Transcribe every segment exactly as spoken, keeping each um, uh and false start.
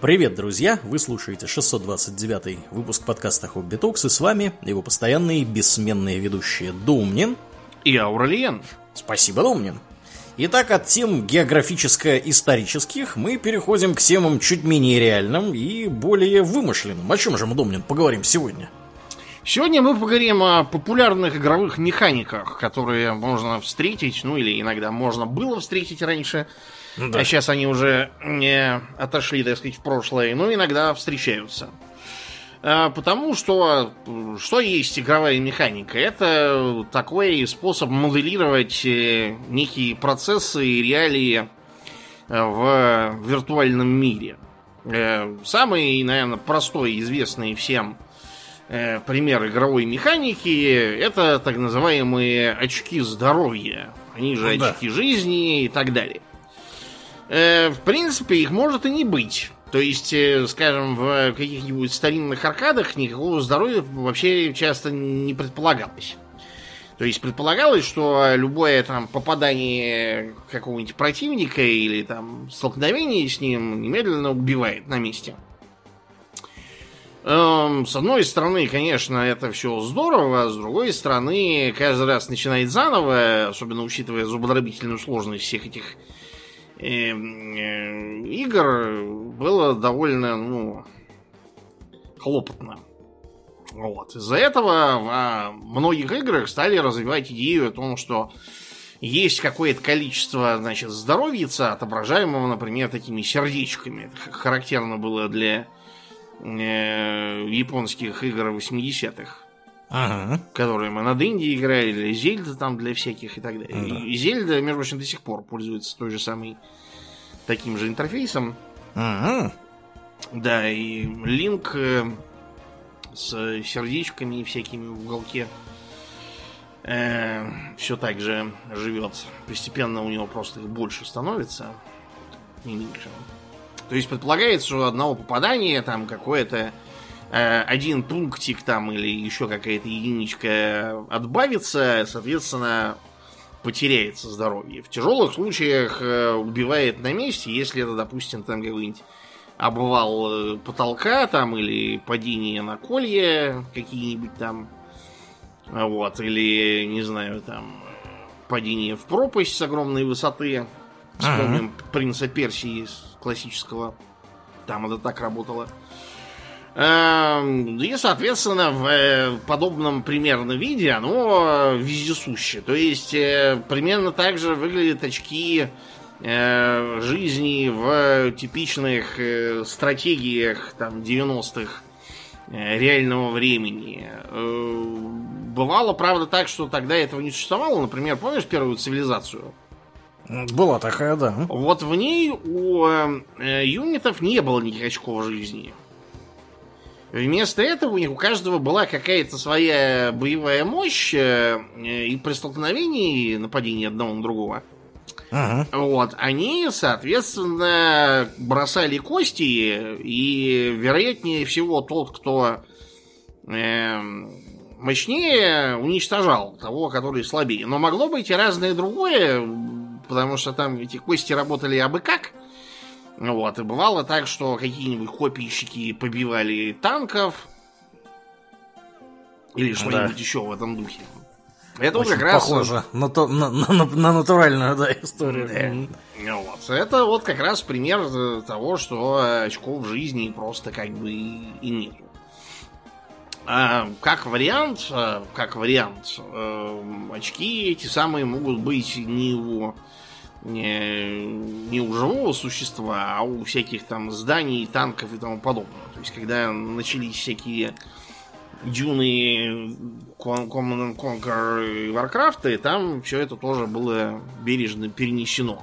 Привет, друзья! Вы слушаете шестьсот двадцать девятый выпуск подкаста Хобби Токс, и с вами его постоянные бессменные ведущие Домнин и Аурельян. Спасибо, Домнин. Итак, от тем географическо-исторических мы переходим к темам чуть менее реальным и более вымышленным. О чем же мы, Домнин, поговорим сегодня? Сегодня мы поговорим о популярных игровых механиках, которые можно встретить, ну или иногда можно было встретить раньше, да. А сейчас они уже не отошли, так сказать, в прошлое, но иногда встречаются. Потому что что есть игровая механика? Это такой способ моделировать некие процессы и реалии в виртуальном мире. Самый, наверное, простой и известный всем пример игровой механики — это так называемые очки здоровья. Они же да. очки жизни и так далее. В принципе, их может и не быть. То есть, скажем, в каких-нибудь старинных аркадах никакого здоровья вообще часто не предполагалось. То есть предполагалось, что любое там попадание какого-нибудь противника или там столкновение с ним немедленно убивает на месте. С одной стороны, конечно, это все здорово, а с другой стороны, каждый раз начинать заново, особенно учитывая зубодробительную сложность всех этих игр, было довольно, ну, хлопотно. Вот. Из-за этого во многих играх стали развивать идею о том, что есть какое-то количество, значит, здоровьица, отображаемого, например, такими сердечками. Это характерно было для э, японских игр восьмидесятых. Ага. Которые мы над Индией играли, или Зельда там для всяких и так далее. Ага. И Зельда, между прочим, до сих пор пользуется той же самой таким же интерфейсом. Ага. Да, и Линк э, с сердечками и всякими в уголке э, все так же живет. Постепенно у него просто их больше становится, не меньше. То есть предполагается, что одного попадания там какое-то один пунктик там или еще какая-то единичка отбавится, соответственно, потеряется здоровье. В тяжелых случаях убивает на месте, если это, допустим, там какой-нибудь обвал потолка там или падение на колья какие-нибудь там, вот, или, не знаю, там падение в пропасть с огромной высоты. Вспомним ага. принца Персии классического. Там это так работало. И, соответственно, в подобном примерно виде оно вездесуще. То есть, примерно так же выглядят очки жизни в типичных стратегиях там, девяностых реального времени. Бывало, правда, так, что тогда этого не существовало. Например, помнишь первую цивилизацию? Была такая, да. Вот в ней у юнитов не было никаких очков жизни. Вместо этого у них у каждого была какая-то своя боевая мощь, и при столкновении, нападении одного на другого, ага. вот, они, соответственно, бросали кости, и, вероятнее всего, тот, кто э, мощнее, уничтожал того, который слабее. Но могло быть и разное другое, потому что там эти кости работали абы как. Вот, и бывало так, что какие-нибудь копийщики побивали танков или что-нибудь да. еще в этом духе. Это очень вот как похоже раз... на, то, на, на, на натуральную да, историю. Да. Вот. Это вот как раз пример того, что очков жизни просто как бы и нету. А как вариант, как вариант, очки эти самые могут быть не у Не, не у живого существа, а у всяких там зданий, танков и тому подобного. То есть, когда начались всякие Дюны, Command and Conquer и Warcraft, там все это тоже было бережно перенесено.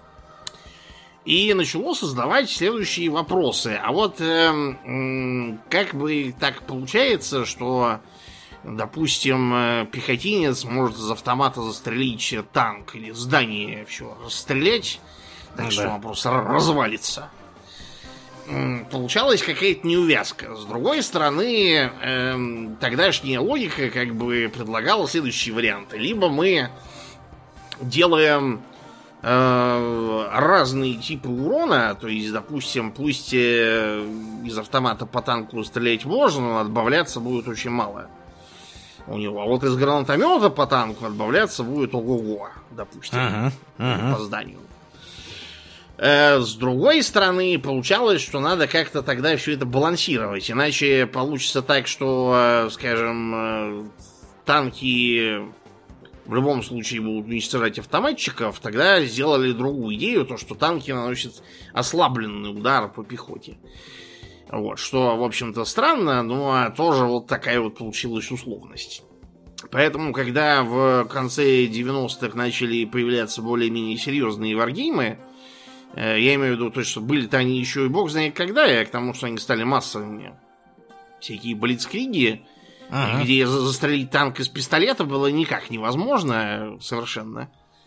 И начало создавать следующие вопросы. А вот э, э, как бы так получается, что, допустим, пехотинец может из автомата застрелить танк или здание, все, расстрелять, так ну, что да. он просто развалится. Получалась какая-то неувязка. С другой стороны, э, тогдашняя логика как бы предлагала следующие варианты. Либо мы делаем э, разные типы урона. То есть, допустим, пусть э, из автомата по танку стрелять можно, но отбавляться будет очень мало у него. А вот из гранатомета по танку отбавляться будет ого-го, допустим, uh-huh, uh-huh. по зданию. Э, с другой стороны, получалось, что надо как-то тогда все это балансировать. Иначе получится так, что, э, скажем, э, танки в любом случае будут уничтожать автоматчиков. Тогда сделали другую идею, то, что танки наносят ослабленный удар по пехоте. Вот, что, в общем-то, странно, но тоже вот такая вот получилась условность. Поэтому, когда в конце девяностых начали появляться более-менее серьезные варгеймы, я имею в виду то, что были-то они еще и бог знает когда, и к тому, что они стали массовыми. Всякие блицкриги, ага. где застрелить танк из пистолета было никак невозможно совершенно.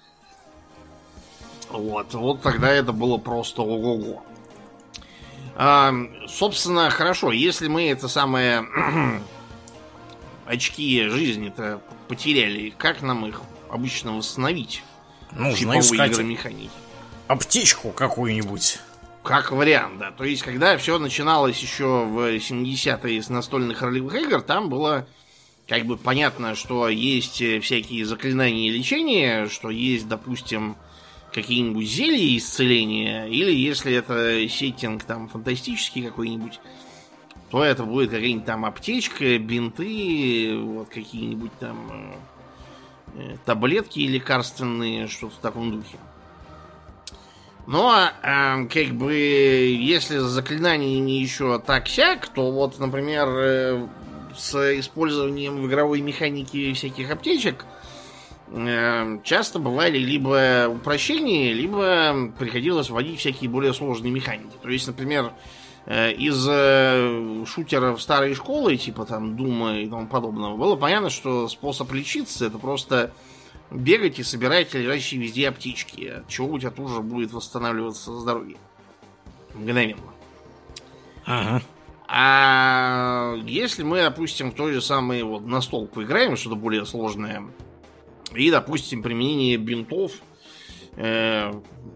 Вот, вот тогда это было просто ого-го. А, собственно, хорошо, если мы это самое очки жизни-то потеряли, как нам их обычно восстановить? Нужно искать аптечку какую-нибудь. Как вариант, да. То есть, когда все начиналось еще в семидесятые с настольных ролевых игр, там было как бы понятно, что есть всякие заклинания и лечения, что есть, допустим, какие-нибудь зелья исцеления, или если это сеттинг там фантастический какой-нибудь, то это будет какая-нибудь там аптечка, бинты, вот какие-нибудь там э, таблетки лекарственные, что-то в таком духе. Но, э, как бы, если с заклинаниями еще так-сяк, то вот, например, э, с использованием в игровой механике всяких аптечек часто бывали либо упрощения, либо приходилось вводить всякие более сложные механики. То есть, например, из шутеров старой школы, типа там Дума и тому подобного, было понятно, что способ лечиться — это просто бегать и собирать лежащие везде аптечки, от чего у тебя тоже будет восстанавливаться здоровье мгновенно. Ага. А если мы, допустим, в той же самой вот настолку играем, что-то более сложное, и, допустим, применение бинтов э,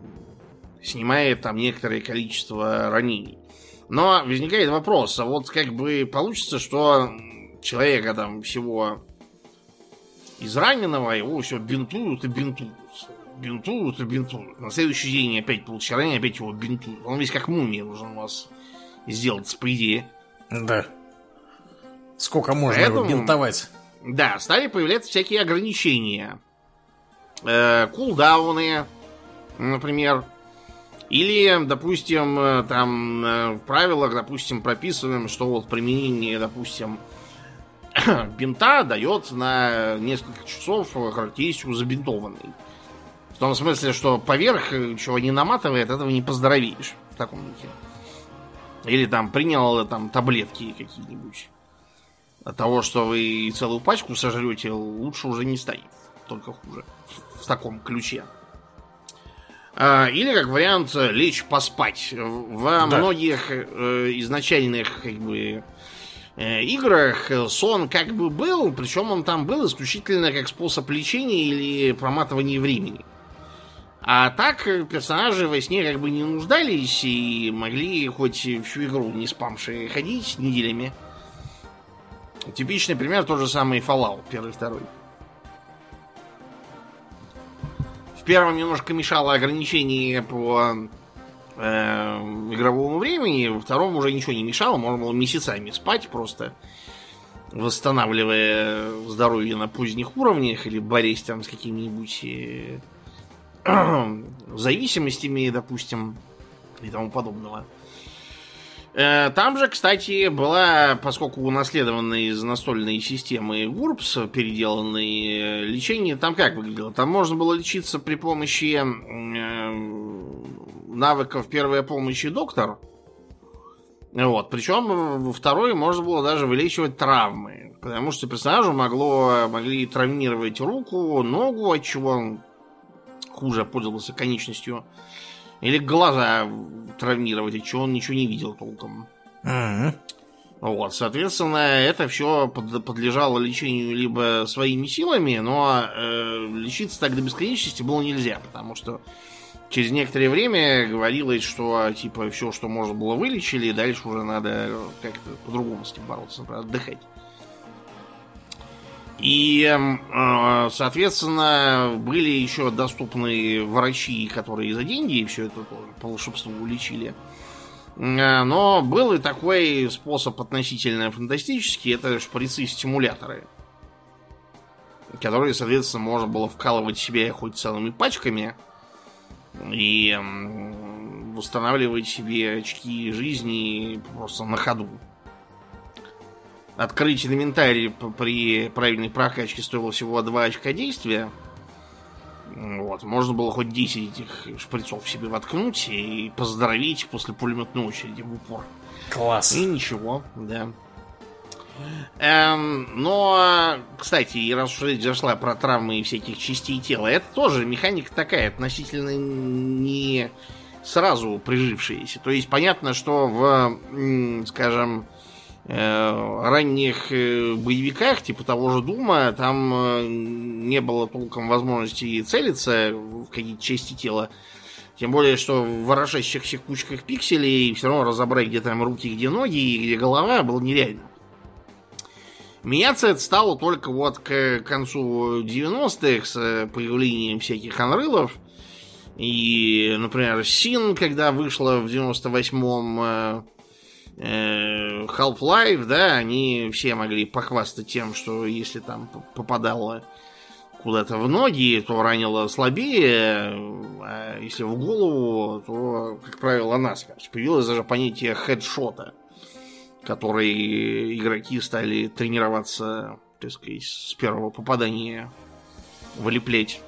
снимает там некоторое количество ранений. Но возникает вопрос, а вот как бы получится, что человека там всего израненного, его все бинтуют и бинтуют. Бинтуют и бинтуют. На следующий день опять получил ранение, опять его бинтуют. Он весь как мумия должен у вас сделаться, по идее. Да. Сколько можно Поэтому... его бинтовать? Да, стали появляться всякие ограничения. Э, кулдауны, например. Или, допустим, там в правилах, допустим, прописываем, что вот применение, допустим, бинта дает на несколько часов характеристику забинтованный. В том смысле, что поверх чего не наматывает, этого не поздоровеешь. В таком духе. Или там принял там таблетки какие-нибудь. От того, что вы целую пачку сожрете, лучше уже не станет. Только хуже. В таком ключе. Или, как вариант, лечь поспать. Во да. многих э, изначальных как бы, э, играх сон как бы был, причем он там был исключительно как способ лечения или проматывания времени. А так персонажи во сне как бы не нуждались и могли хоть всю игру не спамши ходить неделями. Типичный пример тот же самый Fallout первый, второй. В первом немножко мешало ограничение по э, игровому времени, во втором уже ничего не мешало, можно было месяцами спать просто, восстанавливая здоровье на поздних уровнях или борясь там с какими-нибудь э, зависимостями, допустим, и тому подобного. Там же, кстати, была, поскольку унаследованная из настольной системы гурпс, переделанное лечение, там как выглядело? Там можно было лечиться при помощи навыков первой помощи доктор. Вот. Причем во второй можно было даже вылечивать травмы. Потому что персонажу могло, могли травмировать руку, ногу, от чего он хуже пользовался конечностью. Или глаза травмировать, от чего он ничего не видел толком. Mm-hmm. Вот, соответственно, это все под, подлежало лечению либо своими силами, но э, лечиться так до бесконечности было нельзя, потому что через некоторое время говорилось, что типа все, что можно было, вылечили, и дальше уже надо как-то по-другому с этим бороться, например, отдыхать. И, соответственно, были еще доступны врачи, которые за деньги все это по волшебству лечили. Но был и такой способ относительно фантастический, это шприцы-стимуляторы, которые, соответственно, можно было вкалывать себе хоть целыми пачками и восстанавливать себе очки жизни просто на ходу. Открыть инвентарь при правильной прокачке стоило всего два очка действия. Вот. Можно было хоть десять этих шприцов себе воткнуть и поздоровить после пулеметной очереди в упор. Класс. И ничего, да. Эм, но, кстати, и раз уж речь зашла про травмы всяких частей тела, это тоже механика такая, относительно не сразу прижившаяся. То есть понятно, что в, скажем, ранних боевиках, типа того же Дума, там не было толком возможности целиться в какие-то части тела. Тем более, что в ворожащихся кучках пикселей все равно разобрать, где там руки, где ноги и где голова, было нереально. Меняться это стало только вот к концу девяностых с появлением всяких анрылов. И, например, Син, когда вышла в девяносто восьмом, Half-Life, да, они все могли похвастать тем, что если там попадало куда-то в ноги, то ранило слабее, а если в голову, то, как правило, насмерть. Появилось даже понятие хедшота, который игроки стали тренироваться, так сказать, с первого попадания вылеплять.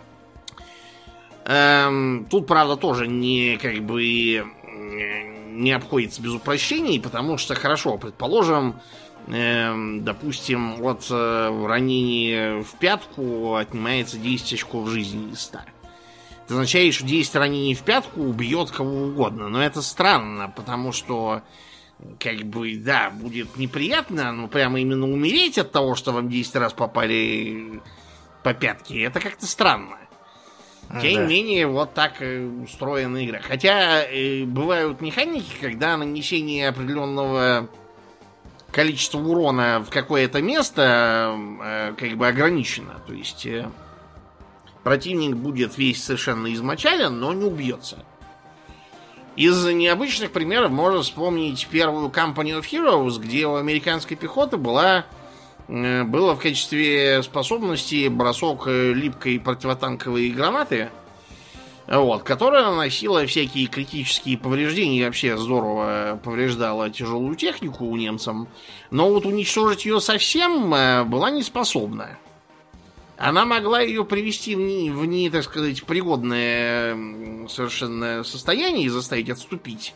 Эм, тут, правда, тоже не как бы не обходится без упрощений, потому что, хорошо, предположим, э, допустим, от э, ранения в пятку отнимается десять очков жизни из ста. Это означает, что десять ранений в пятку убьет кого угодно. Но это странно, потому что, как бы, да, будет неприятно, но прямо именно умереть от того, что вам десять раз попали по пятке, это как-то странно. Тем не да. менее, вот так устроена игра. Хотя э, бывают механики, когда нанесение определенного количества урона в какое-то место э, как бы ограничено. То есть э, противник будет весь совершенно измочален, но не убьется. Из необычных примеров можно вспомнить первую Company of Heroes, где у американской пехоты была... было в качестве способности бросок липкой противотанковой гранаты, вот, которая наносила всякие критические повреждения и вообще здорово повреждала тяжелую технику у немцам, но вот уничтожить ее совсем была не способна. Она могла ее привести в не, в не, так сказать, пригодное совершенно состояние и заставить отступить.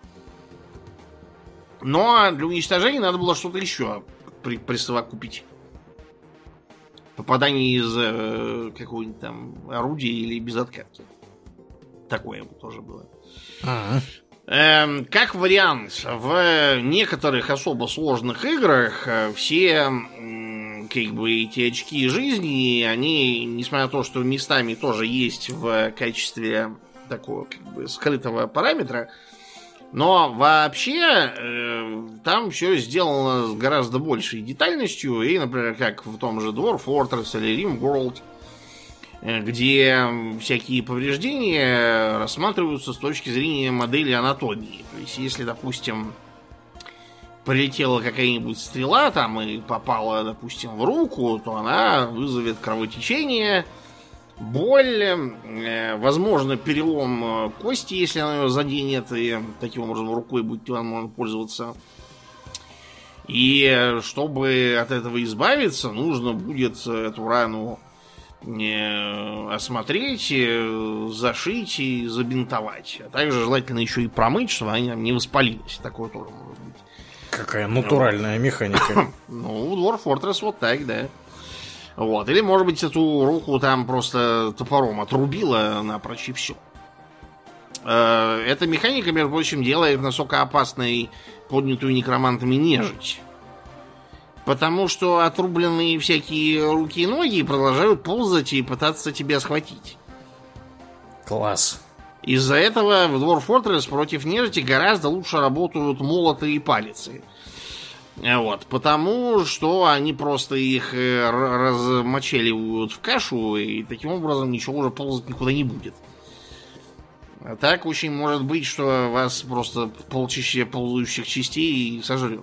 Но для уничтожения надо было что-то еще При, присовокупить. Попадание из э, какого-нибудь там орудия или безоткатки. Такое бы тоже было. А-а. Эм, как вариант, в некоторых особо сложных играх все м, как бы эти очки жизни, они, несмотря на то, что местами тоже есть в качестве такого как бы скрытого параметра, но вообще э, там все сделано с гораздо большей детальностью. И, например, как в том же Dwarf Fortress или RimWorld, э, где всякие повреждения рассматриваются с точки зрения модели анатомии. То есть, если, допустим, прилетела какая-нибудь стрела там и попала, допустим, в руку, то она вызовет кровотечение, боль, э, возможно, перелом кости, если она ее заденет, и таким образом рукой будет невозможно пользоваться. И чтобы от этого избавиться, нужно будет эту рану э, осмотреть, э, зашить и забинтовать. А также желательно еще и промыть, чтобы она не воспалилась. Такое тоже может быть. Какая натуральная механика. Ну, Dwarf Fortress вот так, да. Вот. Или, может быть, эту руку там просто топором отрубило напрочь и все. Эта механика, между прочим, делает настолько опасной поднятую некромантами нежить. Потому что отрубленные всякие руки и ноги продолжают ползать и пытаться тебя схватить. Класс. Из-за этого в Dwarf Fortress против нежити гораздо лучше работают молоты и палицы. Вот, потому что они просто их размочеливают в кашу, и таким образом ничего уже ползать никуда не будет. А так очень может быть, что вас просто полчища ползающих частей сожрет.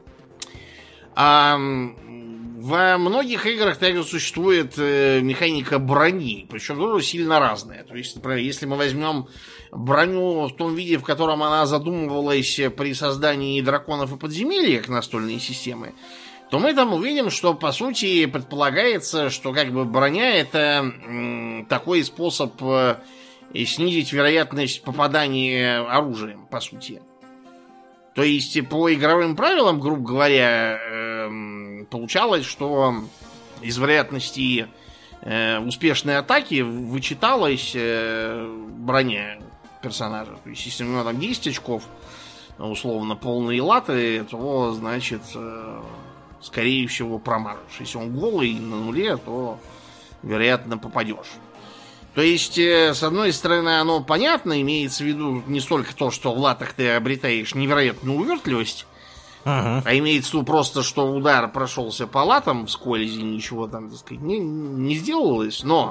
А во многих играх также существует механика брони, причем тоже сильно разная. То есть, например, если мы возьмем броню в том виде, в котором она задумывалась при создании драконов и подземелья, настольные системы, то мы там увидим, что по сути предполагается, что как бы броня это м, такой способ э, снизить вероятность попадания оружием, по сути. То есть по игровым правилам, грубо говоря, э, получалось, что из вероятности э, успешной атаки вычиталась э, броня персонажа. То есть, если у него там десять очков, условно, полные латы, то, значит, э, скорее всего, промажешь. Если он голый на нуле, то, вероятно, попадешь. То есть, э, с одной стороны, оно понятно, имеется в виду не столько то, что в латах ты обретаешь невероятную увертливость, ага. а имеется в виду просто, что удар прошелся по латам вскользь, и ничего там, так сказать, не, не сделалось, но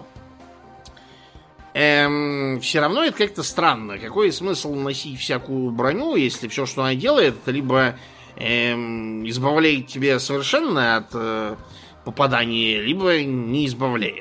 Эм, все равно это как-то странно. Какой смысл носить всякую броню, если все, что она делает, это либо эм, избавляет тебя совершенно от э, попадания, либо не избавляет.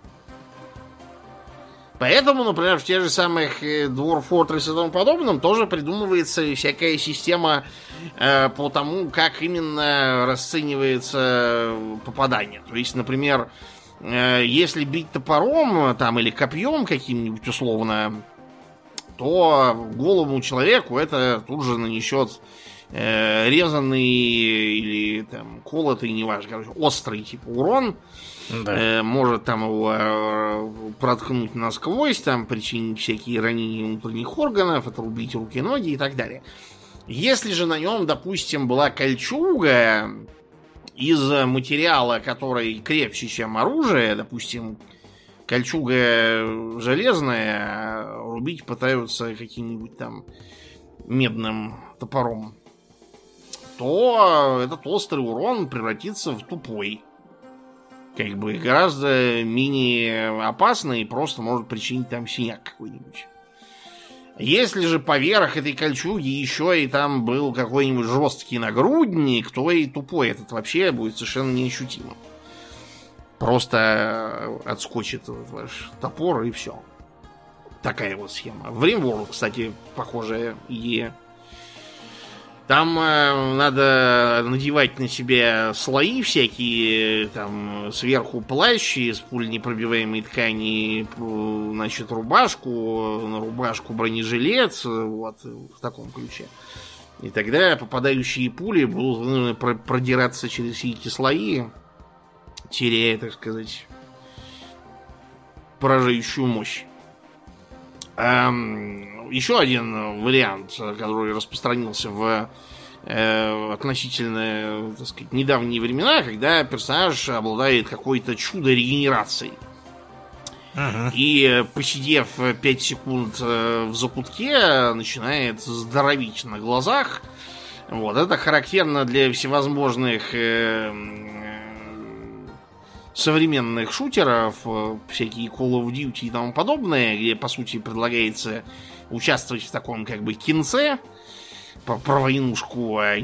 Поэтому, например, в тех же самых Dwarf Fortress и тому подобном тоже придумывается всякая система э, по тому, как именно расценивается попадание. То есть, например, если бить топором там, или копьем каким-нибудь условно, то голому человеку это тут же нанесет э, резанный или там, колотый, неважно, короче, острый типа урон. Да. Э, может там его э, проткнуть насквозь, там, причинить всякие ранения внутренних органов, отрубить руки, ноги и так далее. Если же на нем, допустим, была кольчуга из материала, который крепче, чем оружие, допустим, кольчуга железная, а рубить пытаются каким-нибудь там медным топором, то этот острый урон превратится в тупой. Как бы гораздо менее опасный и просто может причинить там синяк какой-нибудь. Если же поверх этой кольчуги еще и там был какой-нибудь жесткий нагрудник, то и тупой этот вообще будет совершенно неощутимым. Просто отскочит этот ваш топор и все. Такая вот схема. В RimWorld, кстати, похожая идея. Там э, надо надевать на себя слои всякие, там сверху плащ из пуленепробиваемой ткани, значит, рубашку, на рубашку бронежилет, вот, в таком ключе. И тогда попадающие пули будут ну, продираться через все эти слои, теряя, так сказать, поражающую мощь. Эм, еще один вариант, который распространился в э, относительно, так сказать, недавние времена, когда персонаж обладает какой-то чудо-регенерацией. Ага. И, посидев пять секунд в закутке, начинает здоровить на глазах. Вот, это характерно для всевозможных э, современных шутеров, всякие Call of Duty и тому подобное, где, по сути, предлагается участвовать в таком, как бы, кинце про, про войнушку, а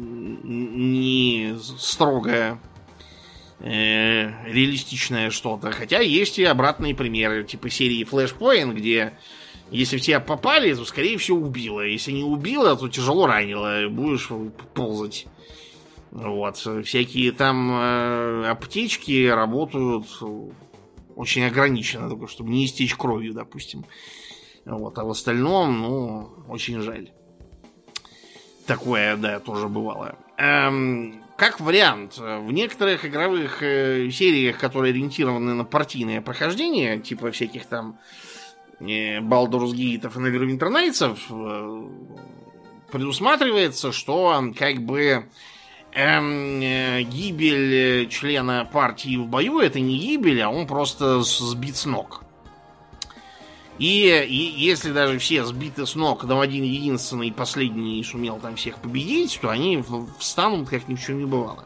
не строго э, реалистичное что-то. Хотя есть и обратные примеры, типа серии Flashpoint, где если в тебя попали, то, скорее всего, убило. Если не убило, то тяжело ранило, будешь ползать. Вот. Всякие там э, аптечки работают очень ограниченно, только чтобы не истечь кровью, допустим. Вот. А в остальном, ну, очень жаль. Такое, да, тоже бывало. Эм, как вариант, в некоторых игровых э, сериях, которые ориентированы на партийное прохождение, типа всяких там э, Baldur's Gate и Neverwinter Nights, э, предусматривается, что как бы Эм, э, гибель члена партии в бою — это не гибель, а он просто сбит с ног. И, и если даже все сбиты с ног, но один единственный последний сумел там всех победить, то они встанут, как ни в чем не бывало.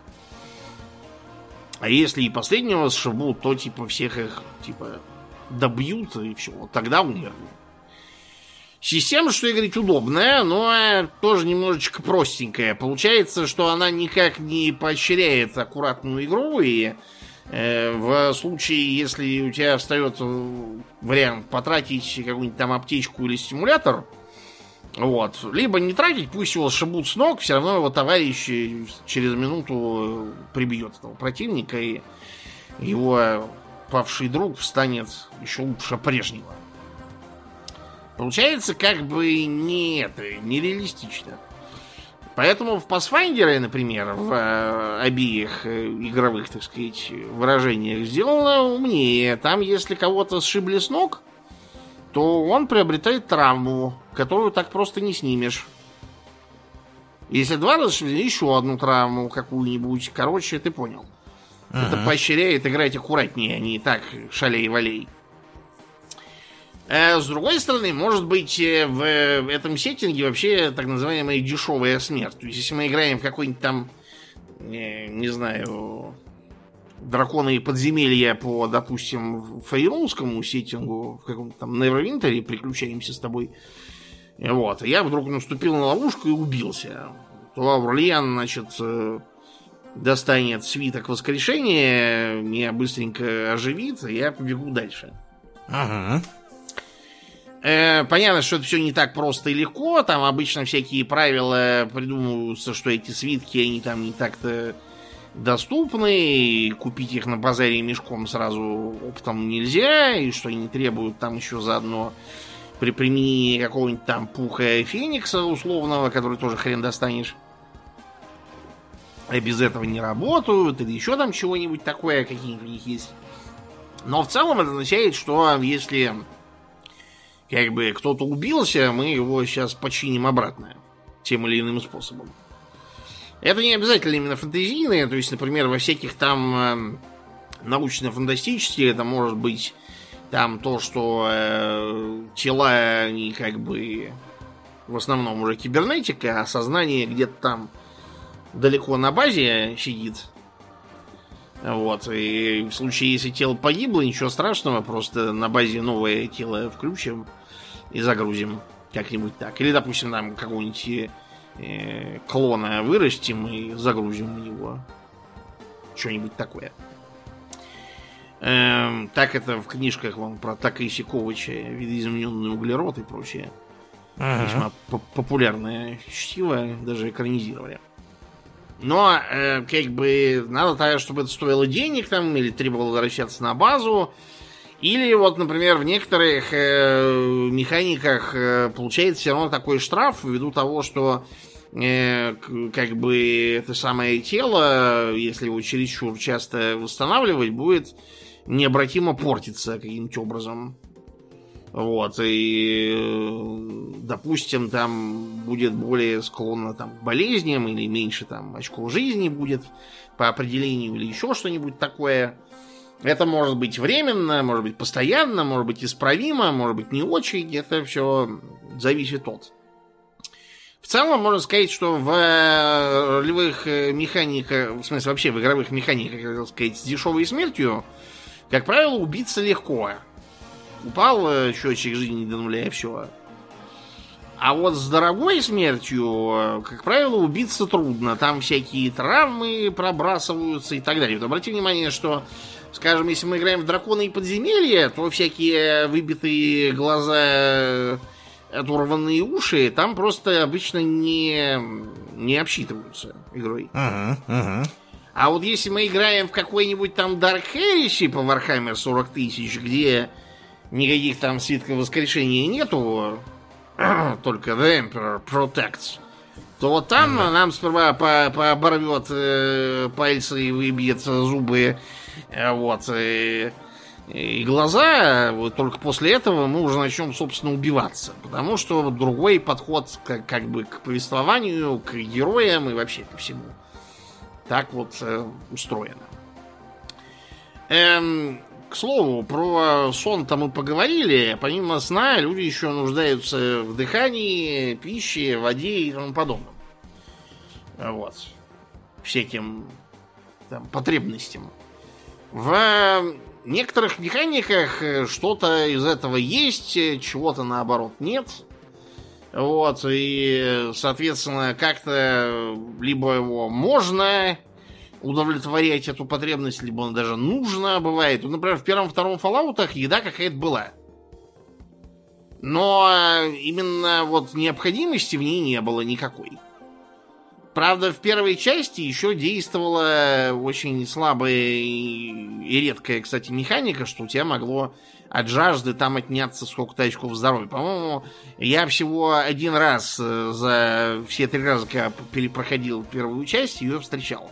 А если и последнего сшибут, то типа всех их типа добьют и все. Вот тогда умерли. Система, что и говорить, удобная, но тоже немножечко простенькая. Получается, что она никак не поощряет аккуратную игру, и э, в случае, если у тебя встает вариант потратить какую-нибудь там аптечку или стимулятор, вот, либо не тратить, пусть его сшибут с ног, все равно его товарищ через минуту прибьет этого противника, и его павший друг встанет еще лучше прежнего. Получается, как бы не это, нереалистично. Поэтому в Pathfinder, например, в э, обеих э, игровых, так сказать, выражениях сделано умнее. Там, если кого-то сшибли с ног, то он приобретает травму, которую так просто не снимешь. Если два раза сшибли, еще одну травму какую-нибудь. Короче, ты понял. Uh-huh. Это поощряет играть аккуратнее, а не так шалей-валей. А с другой стороны, может быть, в этом сеттинге вообще так называемая дешевая смерть. То есть, если мы играем в какой-нибудь там, не знаю, драконы и подземелья по, допустим, фейрунскому сеттингу, в каком-то там Neverwinter приключаемся с тобой, вот, и я вдруг наступил на ловушку и убился, то Аурлиан, значит, достанет свиток воскрешения, меня быстренько оживит, и я побегу дальше. Ага. Понятно, что это все не так просто и легко. Там обычно всякие правила придумываются, что эти свитки, они там не так-то доступны, и купить их на базаре мешком сразу оптом нельзя, и что они требуют там еще заодно при применении какого-нибудь там пуха феникса условного, который тоже хрен достанешь. А без этого не работают, или еще там чего-нибудь такое, какие-нибудь у них есть. Но в целом это означает, что если как бы кто-то убился, мы его сейчас починим обратно тем или иным способом. Это не обязательно именно фэнтезийные, то есть, например, во всяких там э, научно-фантастических это может быть там то, что э, тела, они как бы в основном уже кибернетика, а сознание где-то там далеко на базе сидит. Вот, и в случае, если тело погибло, ничего страшного, просто на базе новое тело включим и загрузим как-нибудь так. Или, допустим, там какого-нибудь э, клона вырастим и загрузим в него. Что-нибудь такое. Эм, так это в книжках вон, про Такаси Ковача, видоизмененный углерод и прочее. Ага. Весьма популярное чтиво, даже экранизировали. Но, э, как бы, надо так, чтобы это стоило денег там, или требовало возвращаться на базу. Или вот, например, в некоторых э, механиках э, получается все равно такой штраф ввиду того, что э, как бы это самое тело, если его чересчур часто восстанавливать, будет необратимо портиться каким-нибудь образом. Вот, и, допустим, там будет более склонно там, к болезням, или меньше там очков жизни будет по определению, или еще что-нибудь такое. Это может быть временно, может быть постоянно, может быть исправимо, может быть не очень. Это все зависит от. В целом, можно сказать, что в ролевых механиках, в смысле вообще в игровых механиках, как хотел сказать, с дешевой смертью, как правило, убиться легко. Упал счетчик жизни до нуля и все. А вот с дорогой смертью, как правило, убиться трудно. Там всякие травмы пробрасываются и так далее. Вот обратите внимание, что, скажем, если мы играем в драконы и подземелья, то всякие выбитые глаза, оторванные уши, там просто обычно не, не обсчитываются игрой. Ага, ага. А вот если мы играем в какой-нибудь там Dark Heresy по Warhammer сорок тысяч, где никаких там свитков воскрешения нету, только The Emperor Protects, то вот там mm-hmm. нам сперва по пооборвет э, пальцы и выбьет зубы, э, вот, э, и глаза, вот только после этого мы уже начнем, собственно, убиваться. Потому что другой подход как, как бы к повествованию, к героям и вообще ко всему. Так вот э, устроено. Эм, к слову, про сон-то мы поговорили. Помимо сна, люди еще нуждаются в дыхании, пище, воде и тому подобном. Вот. Всяким там потребностям. В некоторых механиках что-то из этого есть, чего-то наоборот нет. Вот, и, соответственно, как-то либо его можно удовлетворять эту потребность, либо он даже нужно бывает. Вот, например, в первом-втором Fallout'ах еда какая-то была. Но именно вот необходимости в ней не было никакой. Правда, в первой части еще действовала очень слабая и редкая, кстати, механика, что у тебя могло от жажды там отняться сколько-то очков здоровья. По-моему, я всего один раз за все три раза, когда перепроходил первую часть, ее встречал.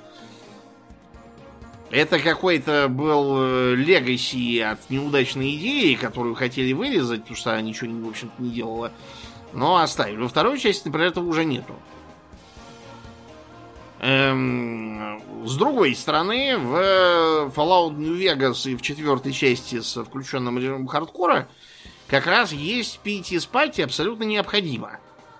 Это какой-то был легаси от неудачной идеи, которую хотели вырезать, потому что она ничего, в общем-то, не делала. Но оставили. Во второй части, например, этого уже нету. Эм, с другой стороны, в Fallout New Vegas и в четвертой части с включенным режимом хардкора как раз есть пить и спать абсолютно необходимо.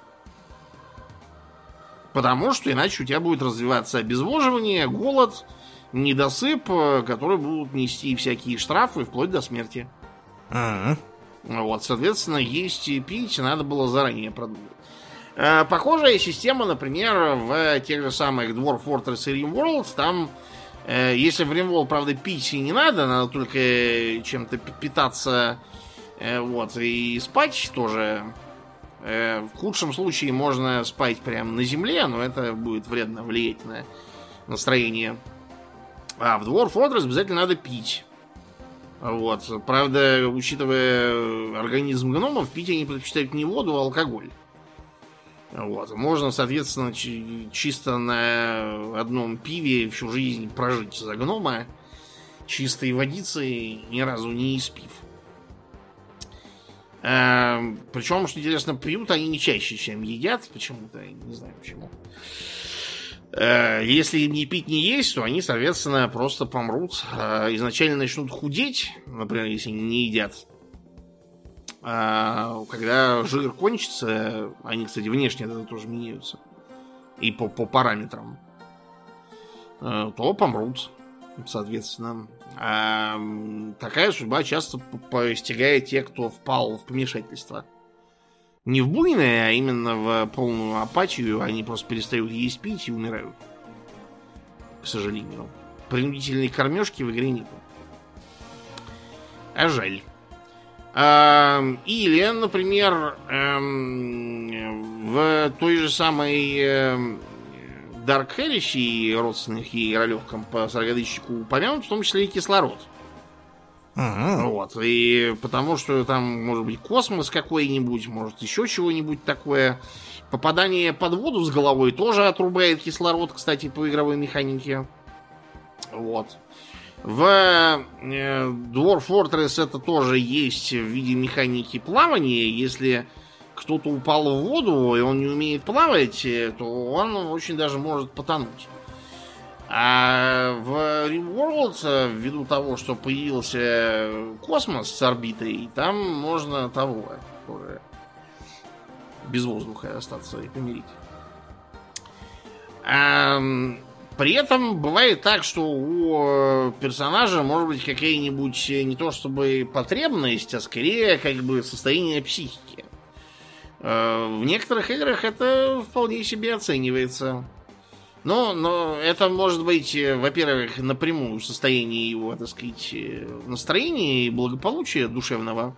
Потому что иначе у тебя будет развиваться обезвоживание, голод, недосып, которые будут нести всякие штрафы вплоть до смерти. Mm-hmm. Вот, соответственно, есть и пить надо было заранее продумать. Похожая система, например, в тех же самых Dwarf Fortress и RimWorld. Там, если в RimWorld, правда, пить не надо, надо только чем-то питаться, вот, и спать тоже. В худшем случае можно спать прямо на земле, но это будет вредно влиять на настроение. А в Dwarf Fortress обязательно надо пить. Вот. Правда, учитывая организм гномов, пить они предпочитают не воду, а алкоголь. Вот. Можно, соответственно, чи- чисто на одном пиве всю жизнь прожить за гнома, чистой водицей, ни разу не испив. А, причем, что интересно, пьют они не чаще, чем едят, почему-то, не знаю почему. А, если им не пить, не есть, то они, соответственно, просто помрут. А, изначально начнут худеть, например, если они не едят. А когда жир кончится, они, кстати, внешне это тоже меняются, и по, по параметрам, то помрут, соответственно. А такая судьба часто постигает тех, кто впал в помешательство. Не в буйное, а именно в полную апатию. Они просто перестают есть, пить и умирают. К сожалению. Принудительной кормежки в игре нету. А жаль. Или, например, в той же самой Dark Heresy и родственных ей ролевкам по сорокадычнику упомянут, в том числе и кислород. Uh-huh. Вот. И потому что там может быть космос какой-нибудь, может еще чего-нибудь такое. Попадание под воду с головой тоже отрубает кислород, кстати, по игровой механике. Вот. В э, Dwarf Fortress это тоже есть в виде механики плавания. Если кто-то упал в воду, и он не умеет плавать, то он очень даже может потонуть. А в RimWorld, ввиду того, что появился космос с орбитой, там можно того тоже без воздуха остаться и помереть. А, при этом бывает так, что у персонажа может быть какая-нибудь не то чтобы потребность, а скорее как бы состояние психики. В некоторых играх это вполне себе оценивается. Но, но это может быть, во-первых, напрямую состояние его, так сказать, настроения и благополучия душевного.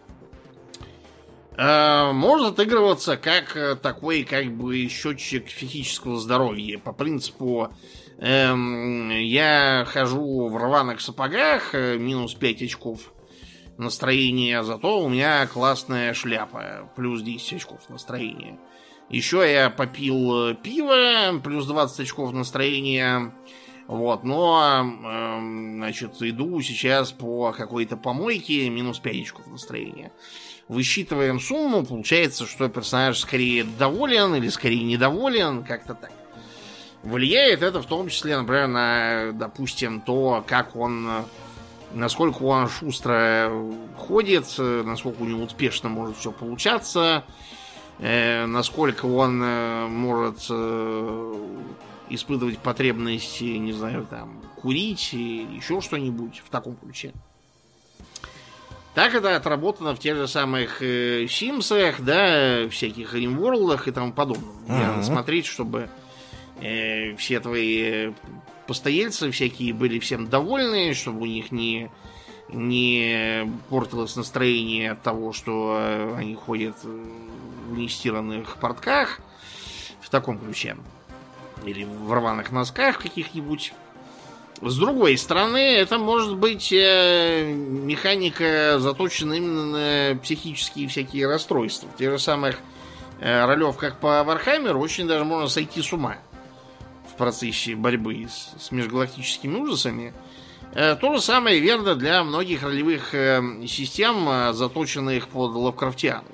Может отыгрываться как такой, как бы, счетчик психического здоровья. По принципу, эм, я хожу в рваных сапогах, минус пять очков настроения, зато у меня классная шляпа, плюс десять очков настроения. Еще я попил пиво, плюс двадцать очков настроения. Вот, но, э, значит, иду сейчас по какой-то помойке, минус пять очков настроения. Высчитываем сумму, получается, что персонаж скорее доволен или скорее недоволен, как-то так. Влияет это в том числе, например, на, допустим, то, как он насколько он шустро ходит, насколько у него успешно может все получаться, э, насколько он э, может э, испытывать потребность, не знаю, там, курить или еще что-нибудь в таком ключе. Так это отработано в тех же самых э, Симсах, да, всяких Римворлдах и тому подобном. Uh-huh. Надо смотреть, чтобы э, все твои постояльцы всякие были всем довольны, чтобы у них не, не портилось настроение от того, что э, они ходят в нестиранных портках в таком ключе. Или в рваных носках каких-нибудь. С другой стороны, это может быть э, механика, заточена именно на психические всякие расстройства. В тех же самых э, ролевках по Вархаммеру очень даже можно сойти с ума в процессе борьбы с, с межгалактическими ужасами. Э, то же самое верно для многих ролевых э, систем, э, заточенных под Лавкрафтиану.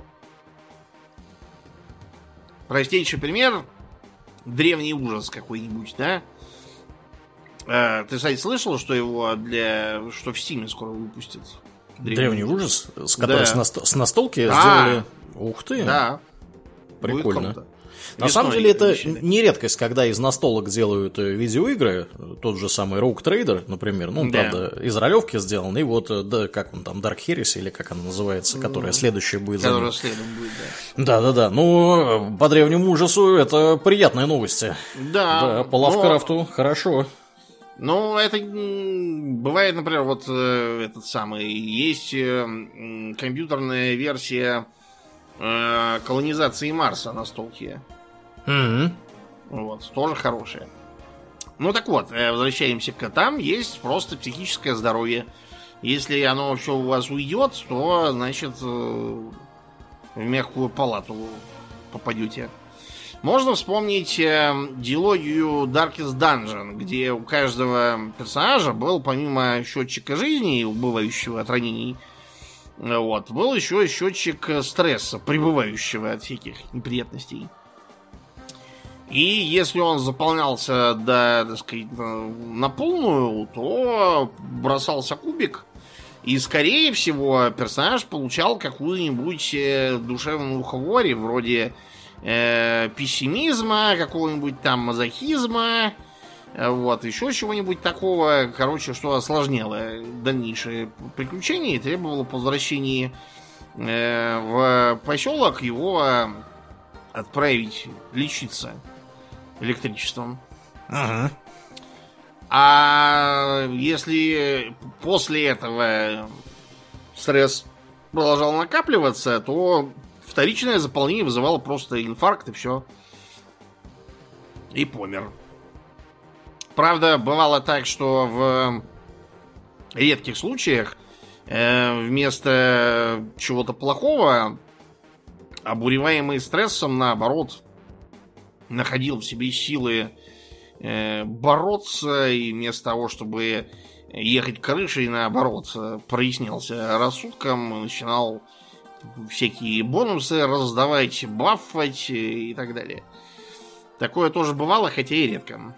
Простейший пример — древний ужас какой-нибудь, да? Ты, кстати, слышал, что его для... что в Стиме скоро выпустят? Древний, Древний ужас, с которым да. с, наст... с настолки а, сделали... Ух ты! Да. Прикольно. На самом деле это не редкость, когда из настолок делают видеоигры. Тот же самый Rogue Trader, например. Ну, он, да. правда, из ролевки сделан. И вот, да, как он там, Dark Heresy, или как она называется, которая следующая будет. Которая следом будет, да. Да-да-да. Ну, по древнему ужасу это приятные новости. Да. Да, по Лавкрафту но... хорошо. Ну, это бывает, например, вот э, этот самый, есть э, компьютерная версия э, колонизации Марса на столке. Mm-hmm. Вот, тоже хорошая. Ну так вот, э, возвращаемся к там, есть просто психическое здоровье. Если оно все у вас уйдет, то, значит, э, в мягкую палату попадете. Можно вспомнить э, диалогию Darkest Dungeon, где у каждого персонажа был, помимо счетчика жизни, убывающего от ранений, вот, был еще счетчик стресса, прибывающего от всяких неприятностей. И если он заполнялся до, так сказать, на полную, то бросался кубик, и, скорее всего, персонаж получал какую-нибудь э, душевную хворь, вроде Э, пессимизма, какого-нибудь там мазохизма, э, вот, еще чего-нибудь такого, короче, что осложняло дальнейшие приключения и требовало по возвращении э, в поселок его отправить лечиться электричеством. Ага. А если после этого стресс продолжал накапливаться, то вторичное заполнение вызывало просто инфаркт и все. И помер. Правда, бывало так, что в редких случаях э, вместо чего-то плохого обуреваемый стрессом, наоборот, находил в себе силы э, бороться, и вместо того, чтобы ехать крышей, наоборот, прояснялся рассудком, начинал всякие бонусы раздавать, баффать и так далее. Такое тоже бывало, хотя и редко.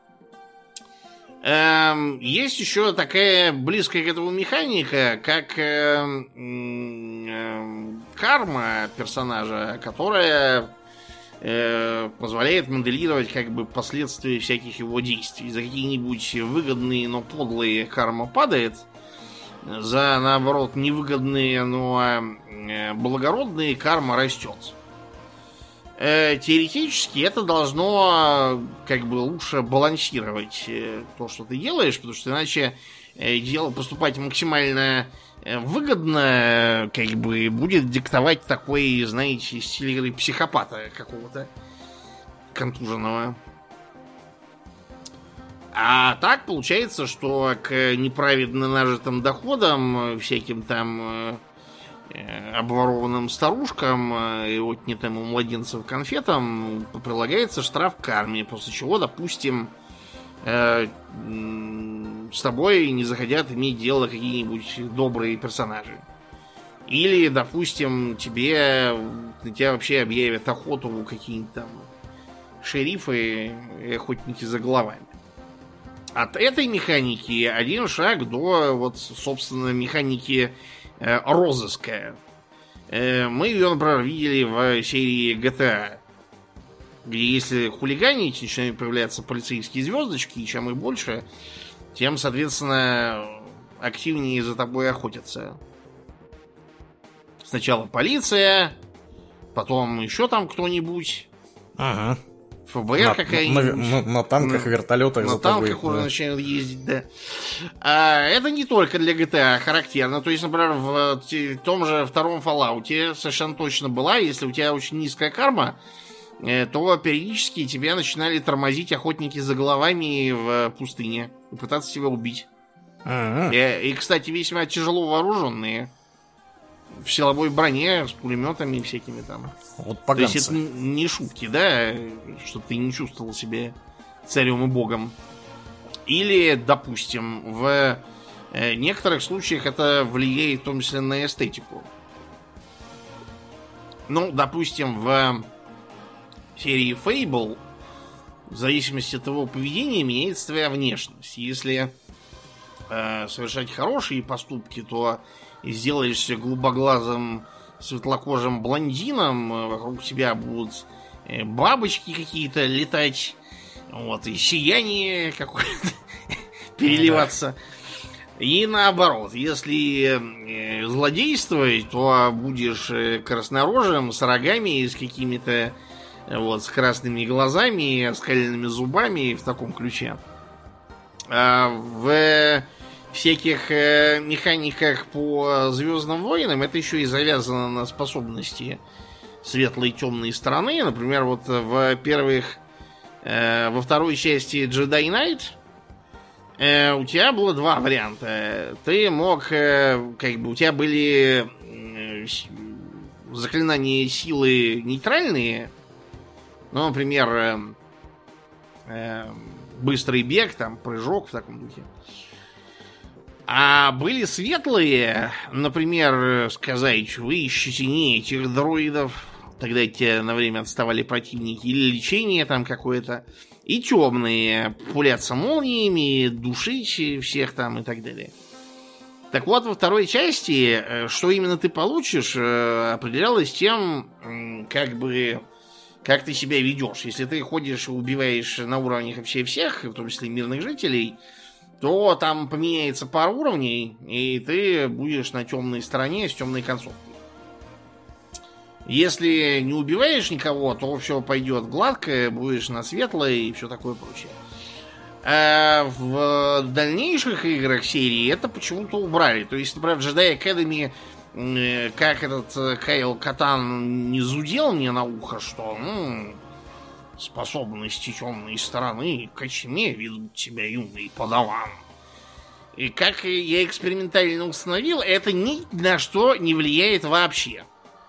Эм, есть еще такая близкая к этому механика, как э, э, карма персонажа, которая э, позволяет моделировать как бы последствия всяких его действий. За какие-нибудь выгодные, но подлые карма падает. За, наоборот, невыгодные, но благородные карма растет. Э, теоретически это должно как бы лучше балансировать э, то, что ты делаешь, потому что иначе э, дело поступать максимально э, выгодно, как бы будет диктовать такой, знаете, стиль игры психопата какого-то контуженного. А так получается, что к неправедно нажитым доходам, всяким там э, обворованным старушкам и отнятым у младенцев конфетам прилагается штраф карме, после чего, допустим, э, с тобой не захотят иметь дело какие-нибудь добрые персонажи. Или, допустим, тебе, на тебя вообще объявят охоту какие-нибудь там шерифы и охотники за головами. от этой механики один шаг до, вот, собственно, механики э, розыска. Э, мы ее, например, видели в серии джи ти эй, где если хулиганить, начинают появляться полицейские звездочки, и чем их больше, тем, соответственно, активнее за тобой охотятся. Сначала полиция, потом еще там кто-нибудь. Ага. ФБР какая-нибудь. На, на, на танках, на, вертолетах на за тобой. На танках уже да. начинают ездить, да. А это не только для джи ти эй характерно. То есть, например, в том же втором Fallout совершенно точно была, если у тебя очень низкая карма, то периодически тебя начинали тормозить охотники за головами в пустыне и пытаться тебя убить. А-а-а. И, и, кстати, весьма тяжело вооруженные. В силовой броне, с пулеметами всякими там. Вот поганцы. То есть это не шутки, да? Чтобы ты не чувствовал себя царем и богом. Или, допустим, в некоторых случаях это влияет в том числе на эстетику. Ну, допустим, в серии Fable в зависимости от его поведения меняется твоя внешность. Если э, совершать хорошие поступки, то сделаешься голубоглазым светлокожим блондином, вокруг тебя будут бабочки какие-то летать, вот, и сияние какое-то переливаться. И наоборот, если злодействовать, то будешь краснорожим, с рогами и с какими-то, вот, с красными глазами, оскаленными зубами, в таком ключе. А в всяких э, механиках по Звездным войнам это еще и завязано на способности светлой и темной стороны. Например, вот в первых, э, во второй части Jedi Knight э, у тебя было два варианта. Ты мог, э, как бы, у тебя были э, заклинания силы нейтральные, ну, например, э, э, быстрый бег, там, прыжок в таком духе. А были светлые, например, сказать, вы ищете не этих дроидов, тогда те на время отставали противники, или лечение там какое-то, и темные, пуляться молниями, душить всех там и так далее. Так вот, во второй части, что именно ты получишь, определялось тем, как бы, как ты себя ведешь. Если ты ходишь и убиваешь на уровнях вообще всех, в том числе мирных жителей, то там поменяется пара уровней, и ты будешь на темной стороне с темной концовкой. Если не убиваешь никого, то все пойдет гладко, будешь на светлое и все такое прочее. А в дальнейших играх серии это почему-то убрали. То есть, например, в Jedi Academy, как этот Кайл Катан не зудел мне на ухо, что ну, способности темной стороны к тьме ведут тебя, юный подаван. И как я экспериментально установил, это ни на что не влияет вообще.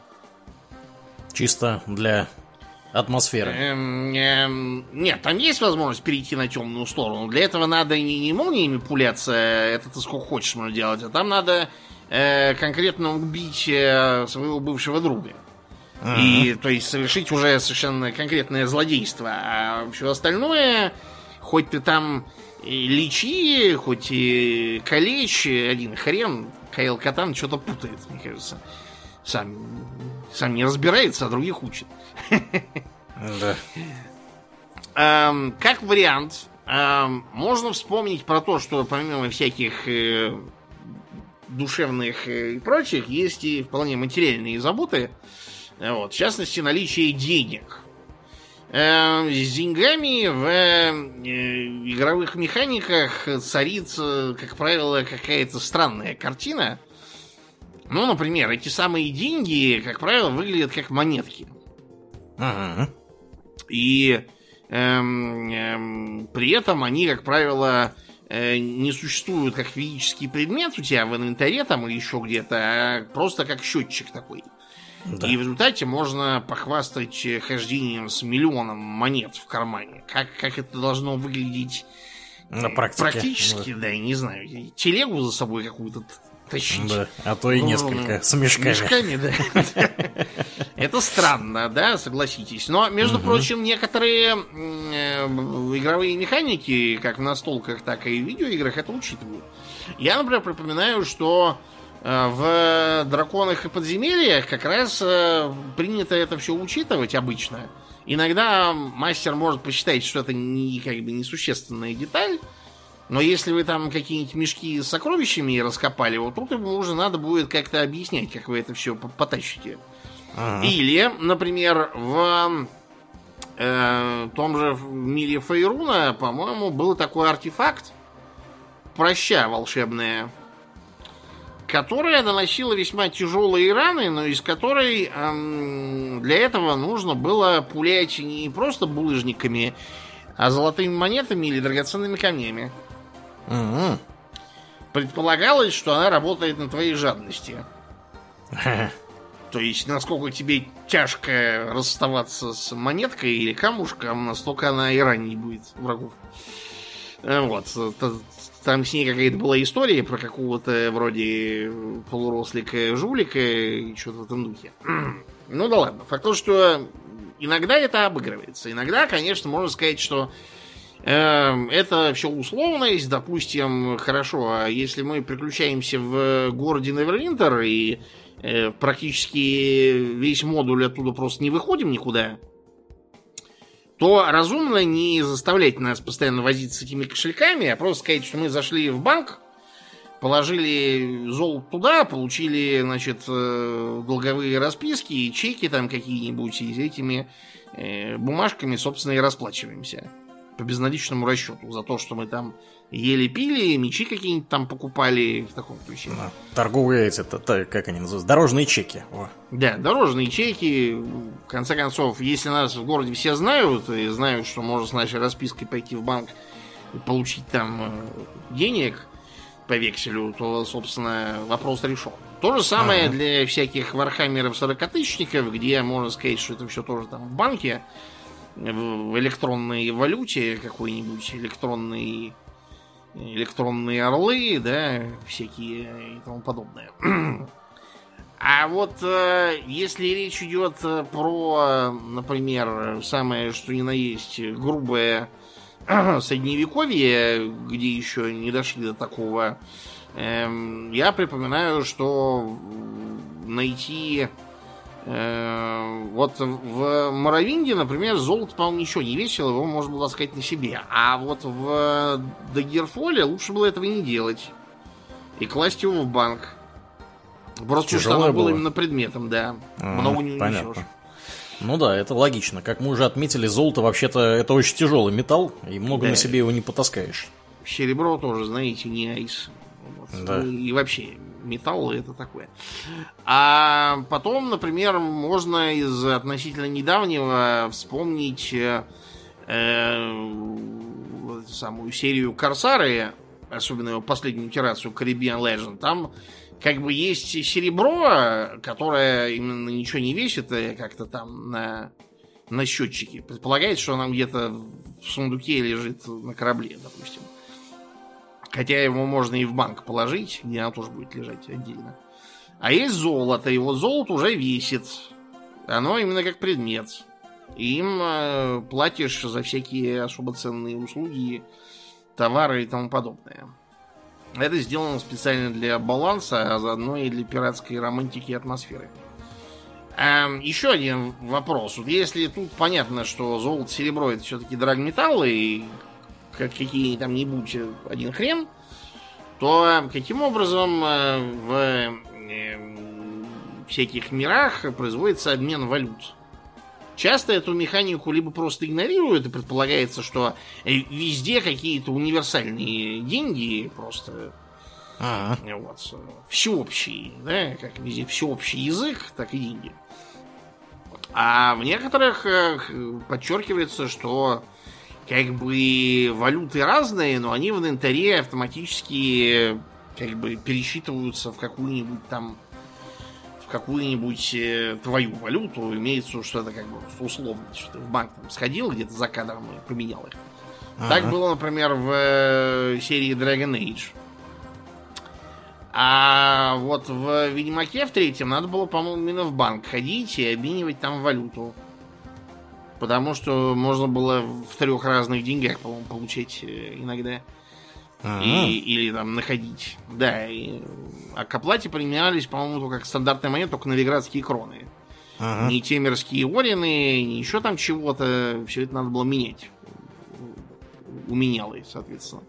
Чисто для атмосферы. Эм, эм, нет, там есть возможность перейти на темную сторону. Для этого надо не, не молниями пуляться, это ты сколько хочешь можно делать, а там надо э, конкретно убить э, своего бывшего друга. Uh-huh. И, то есть, совершить уже совершенно конкретное злодейство. А все остальное, хоть ты там и лечи, хоть и калечь, один хрен, Кайл Катан что-то путает, мне кажется. Сам, сам не разбирается, а других учит. Да. Эм, как вариант, эм, можно вспомнить про то, что помимо всяких э, душевных э, и прочих, есть и вполне материальные заботы. Вот, в частности, наличие денег. Э, с деньгами в э, игровых механиках царит, как правило, какая-то странная картина. Ну, например, эти самые деньги, как правило, выглядят как монетки. Ага. И эм, эм, при этом они, как правило, э, не существуют как физический предмет у тебя в инвентаре там или еще где-то, а просто как счетчик такой. Да. И в результате можно похвастать хождением с миллионом монет в кармане. Как, как это должно выглядеть на практике? Практически, да, я не знаю. Телегу за собой какую-то тащить. Да, а то и несколько, с мешками. С мешками, да. Это странно, да, согласитесь. Но, между угу. прочим, некоторые э, игровые механики, как в настолках, так и в видеоиграх, это учитывают. Я, например, припоминаю, что э, в драконах и подземельях как раз э, принято это все учитывать обычно. Иногда мастер может посчитать, что это не, как бы, несущественная деталь. Но если вы там какие-нибудь мешки с сокровищами раскопали, вот тут ему уже надо будет как-то объяснять, как вы это все потащите. Ага. Или, например, в э, том же мире Фейруна, по-моему, был такой артефакт, проща волшебная, которая наносила весьма тяжелые раны, но из которой э, для этого нужно было пулять не просто булыжниками, а золотыми монетами или драгоценными камнями. Угу. Предполагалось, что она работает на твоей жадности. То есть, насколько тебе тяжко расставаться с монеткой или камушком, настолько она и ранить будет врагов. Вот. Там с ней какая-то была история про какого-то вроде полурослика-жулика и что-то в этом духе. Ну да ладно. Факт то, что иногда это обыгрывается. Иногда, конечно, можно сказать, что э, это все условность. Допустим, хорошо, а если мы приключаемся в городе Невервинтер и э, практически весь модуль оттуда просто не выходим никуда, то разумно не заставлять нас постоянно возиться с этими кошельками, а просто сказать, что мы зашли в банк, положили золото туда, получили, значит, долговые расписки и чеки там какие-нибудь, и этими э, бумажками, собственно, и расплачиваемся по безналичному расчету за то, что мы там ели-пили, мечи какие-нибудь там покупали в таком ключе. Да, торговые эти, это, как они называются, дорожные чеки. О. Да, дорожные чеки. В конце концов, если нас в городе все знают и знают, что можно с нашей распиской пойти в банк и получить там денег по векселю, то, собственно, вопрос решен. То же самое ага. для всяких вархаммеров-сорокатысячников, где можно сказать, что это все тоже там в банке, в электронной валюте какой-нибудь, электронный, электронные орлы, да, всякие и тому подобное. А вот э, если речь идет про, например, самое что ни на есть грубое средневековье, где еще не дошли до такого, э, я припоминаю, что найти э, вот в Моровинде, например, золото, по-моему, ничего не весило, его можно было таскать на себе. А вот в Дагерфоле лучше было этого не делать и класть его в банк. Просто потому что оно было именно предметом, да. А, много не унесешь. Ну да, это логично. Как мы уже отметили, золото вообще-то это очень тяжелый металл, и много да. на себе его не потаскаешь. Серебро тоже, знаете, не айс. Вот. Да. И вообще, металл это такое. А потом, например, можно из относительно недавнего вспомнить э, э, самую серию Корсары, особенно его последнюю итерацию Caribbean Legend. Там как бы есть серебро, которое именно ничего не весит, как-то там на, на счетчике. Предполагается, что оно где-то в сундуке лежит на корабле, допустим. Хотя его можно и в банк положить, где оно тоже будет лежать отдельно. А есть золото, и вот золото уже весит. Оно именно как предмет. Им э, платишь за всякие особо ценные услуги, товары и тому подобное. Это сделано специально для баланса, а заодно и для пиратской романтики и атмосферы. Эм, еще один вопрос. Вот если тут понятно, что золото, серебро это все-таки драгметаллы, и как какие-нибудь один хрен, то каким образом э, в э, всяких мирах производится обмен валют? Часто эту механику либо просто игнорируют, и предполагается, что везде какие-то универсальные деньги, просто ага. вот, всеобщие, да, как везде всеобщий язык, так и деньги. А в некоторых подчеркивается, что как бы валюты разные, но они в инвентаре автоматически как бы пересчитываются в какую-нибудь там какую-нибудь э, твою валюту, имеется, что это как бы условно, что ты в банк там сходил где-то за кадром и поменял их. Ага. Так было, например, в э, серии Dragon Age. А вот в Ведьмаке в третьем надо было, по-моему, именно в банк ходить и обменивать там валюту. Потому что можно было в трех разных деньгах, по-моему, получать иногда. И, или там находить. Да, и, а к оплате применялись, по-моему, только как стандартная монета, только новиградские кроны. Ага. Ни темерские орины, ни еще там чего-то. Все это надо было менять. У менялой, соответственно.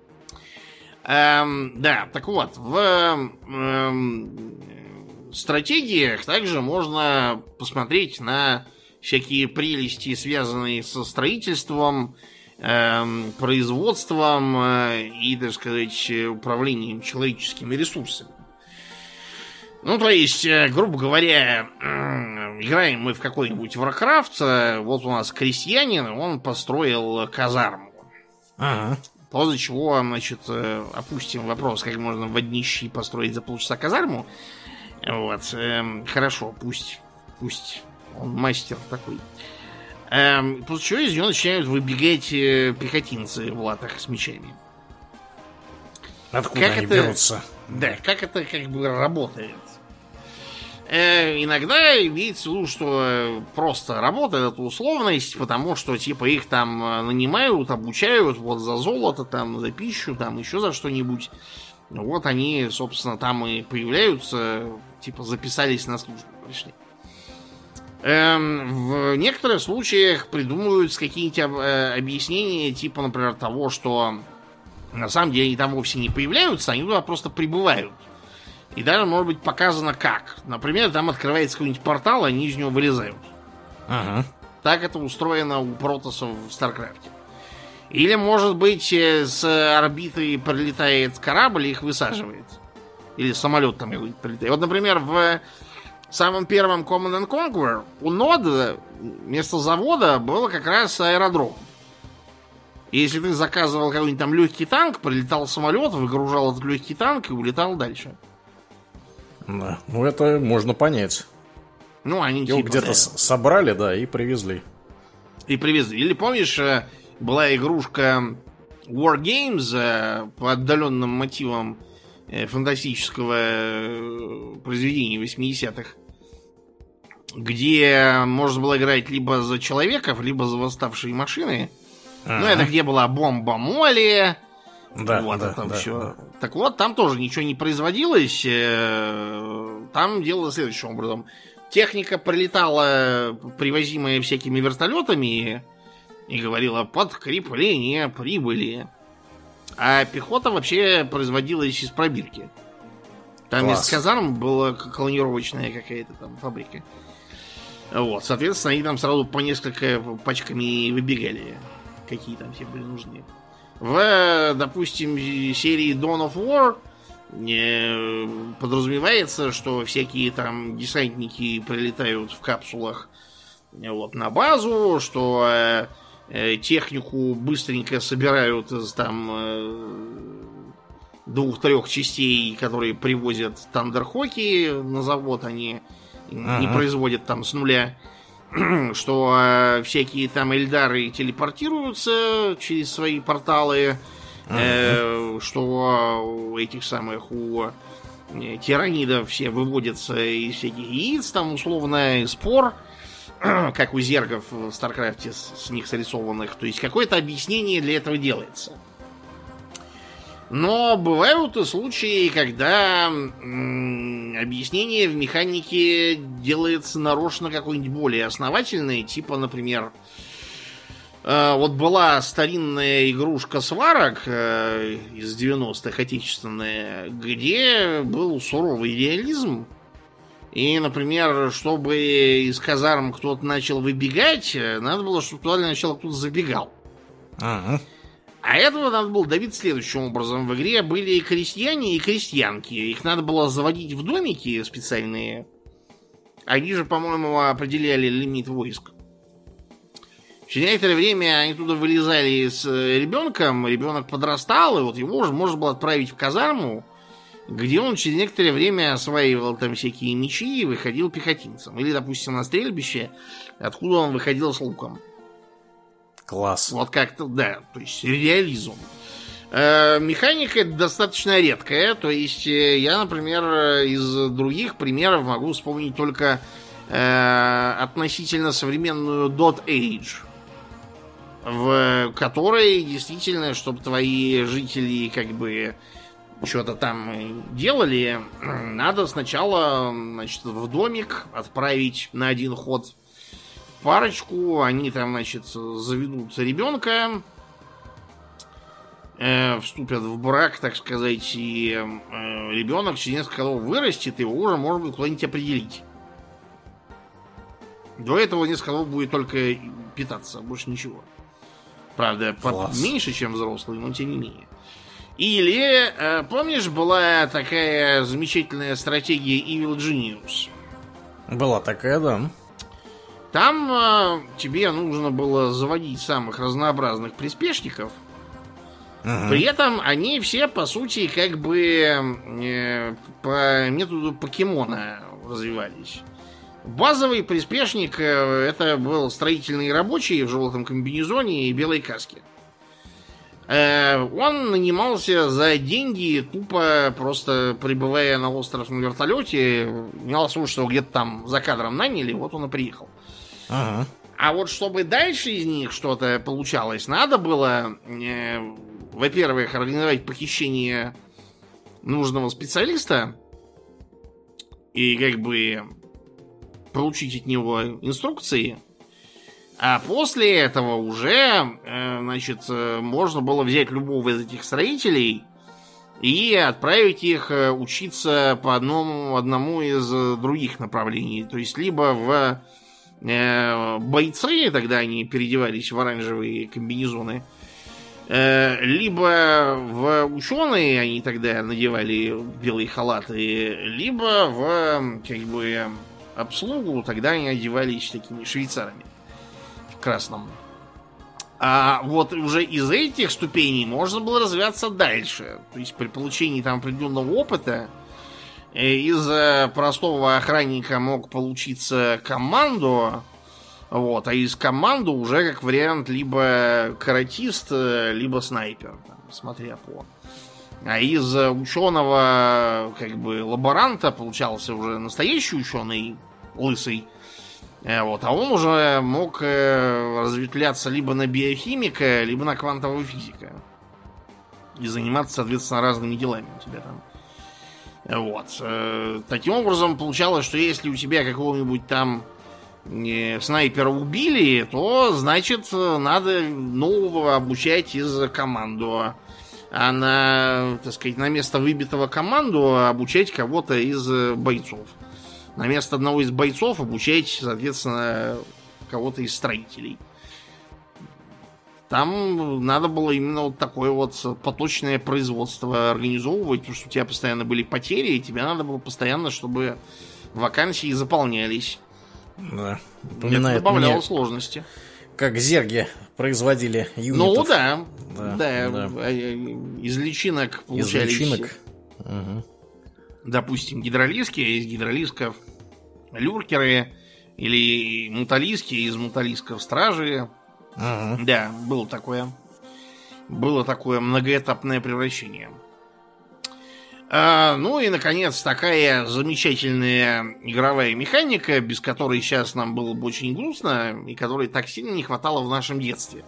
Эм, да, так вот, в эм, стратегиях также можно посмотреть на всякие прелести, связанные со строительством, э, производством э, и, так сказать, управлением человеческими ресурсами. Ну, то есть, э, грубо говоря, э, играем мы в какой-нибудь Warcraft, э, вот у нас крестьянин, он построил казарму. Ага. После чего, значит, э, опустим вопрос, как можно в однищи построить за полчаса казарму. Вот, э, хорошо, пусть, пусть... Он мастер такой. Эм, после чего из него начинают выбегать э, пехотинцы в латах с мечами. Откуда как они это, берутся? Да, как это как бы работает? Э, иногда имеется в виду, что просто работает эта условность, потому что типа их там нанимают, обучают вот за золото, там, за пищу, там еще за что-нибудь. Вот они, собственно, там и появляются, типа записались на службу, пришли. Эм, в некоторых случаях придумываются какие-нибудь об, э, объяснения, типа, например, того, что на самом деле они там вовсе не появляются, они туда просто прибывают. И даже может быть показано как. Например, там открывается какой-нибудь портал, они из него вылезают. Ага. Так это устроено у протоссов в Старкрафте. Или, может быть, с орбиты прилетает корабль и их высаживает. Или самолет там прилетает. Вот, например, в В самом первом Command and Conquer у нода вместо завода было как раз аэродром. И если ты заказывал какой-нибудь там легкий танк, прилетал самолет, выгружал этот легкий танк и улетал дальше. Да, ну это можно понять. Ну, они его типа, где-то да. собрали, да, и привезли. И привезли. Или помнишь, была игрушка War Games по отдаленным мотивам фантастического произведения восьмидесятых, где можно было играть либо за человеков, либо за восставшие машины. А-а-а. Ну, это где была бомба Молли. Да, вот да, это да, все. Да. Так вот, там тоже ничего не производилось. Там делалось следующим образом. Техника прилетала, привозимая всякими вертолетами, и говорила: подкрепление прибыли. А пехота вообще производилась из пробирки. Там Класс. Из казарм была колонировочная какая-то там фабрика. Вот, соответственно, они там сразу по несколько пачками выбегали. Какие там все были нужны. В, допустим, серии Dawn of War подразумевается, что всякие там десантники прилетают в капсулах вот, на базу, что э, э, технику быстренько собирают из там э, двух-трех частей, которые привозят Тандерхоки на завод, они ага. не производят там с нуля, что э, всякие там эльдары телепортируются через свои порталы, ага. э, что у этих самых у э, тиранидов все выводятся из всяких яиц, там условно спор, как у зергов в Старкрафте с, с них срисованных. То есть какое-то объяснение для этого делается. Но бывают и случаи, когда м- объяснение в механике делается нарочно какое-нибудь более основательное. Типа, например, э, вот была старинная игрушка сварок э, из девяностых, отечественная, где был суровый реализм. И, например, чтобы из казарм кто-то начал выбегать, надо было, чтобы туда для начала кто-то забегал. Ага. А этого надо было добиться следующим образом. В игре были и крестьяне, и крестьянки. Их надо было заводить в домики специальные. Они же, по-моему, определяли лимит войск. Через некоторое время они туда вылезали с ребенком. Ребенок подрастал, и вот его уже можно было отправить в казарму, где он через некоторое время осваивал там всякие мечи и выходил пехотинцем. Или, допустим, на стрельбище, откуда он выходил с луком. Класс. Вот как-то, да, то есть реализм. Э, механика достаточно редкая. То есть я, например, из других примеров могу вспомнить только э, относительно современную Dot Age, в которой действительно, чтобы твои жители как бы что-то там делали, надо сначала, значит, в домик отправить на один ход парочку, они там, значит, заведут ребенка, э, вступят в брак, так сказать, и э, ребенок через несколько годов вырастет, его уже можно будет куда-нибудь определить. До этого несколько годов будет только питаться, больше ничего. Правда, меньше, чем взрослый, но тем не менее. Или, э, помнишь, была такая замечательная стратегия Evil Genius? Была такая, да. Там э, тебе нужно было заводить самых разнообразных приспешников. Ага. При этом они все, по сути, как бы э, по методу покемона развивались. Базовый приспешник э, это был строительный рабочий в желтом комбинезоне и белой каске. Он нанимался за деньги, тупо просто прибывая на остров на вертолете. Мало того, что где-то там за кадром наняли, вот он и приехал. Ага. А вот чтобы дальше из них что-то получалось, надо было, э, во-первых, организовать похищение нужного специалиста и как бы получить от него инструкции. А после этого уже, значит, можно было взять любого из этих строителей и отправить их учиться по одному, одному из других направлений. То есть, либо в э, бойцы, тогда они переодевались в оранжевые комбинезоны, э, либо в ученые, они тогда надевали белые халаты, либо в, как бы, обслугу, тогда они одевались такими швейцарами. Красном. А вот уже из этих ступеней можно было развиваться дальше. То есть при получении там определенного опыта из простого охранника мог получиться командо, вот, а из команду уже как вариант либо каратист, либо снайпер, там, смотря по. А из ученого, как бы, лаборанта получался уже настоящий ученый, лысый. Вот, а он уже мог э, разветвляться либо на биохимика, либо на квантового физика. И заниматься, соответственно, разными делами у тебя там. Вот. Э, таким образом, получалось, что если у тебя какого-нибудь там э, снайпера убили, то, значит, надо нового обучать из команду. А на, так сказать, на место выбитого команду обучать кого-то из бойцов. На место одного из бойцов обучать, соответственно, кого-то из строителей. Там надо было именно вот такое вот поточное производство организовывать, потому что у тебя постоянно были потери, и тебе надо было постоянно, чтобы вакансии заполнялись. Да. Это добавляло мне, сложности. Как зерги производили юнитов. Ну да, да, да, да. Из личинок получались. Из личинок. Угу. Допустим, гидролиски, а из гидролисков люркеры, или муталиски, из муталисков стражи. Ага. Да, было такое. Было такое многоэтапное превращение. А, ну и, наконец, такая замечательная игровая механика, без которой сейчас нам было бы очень грустно, и которой так сильно не хватало в нашем детстве.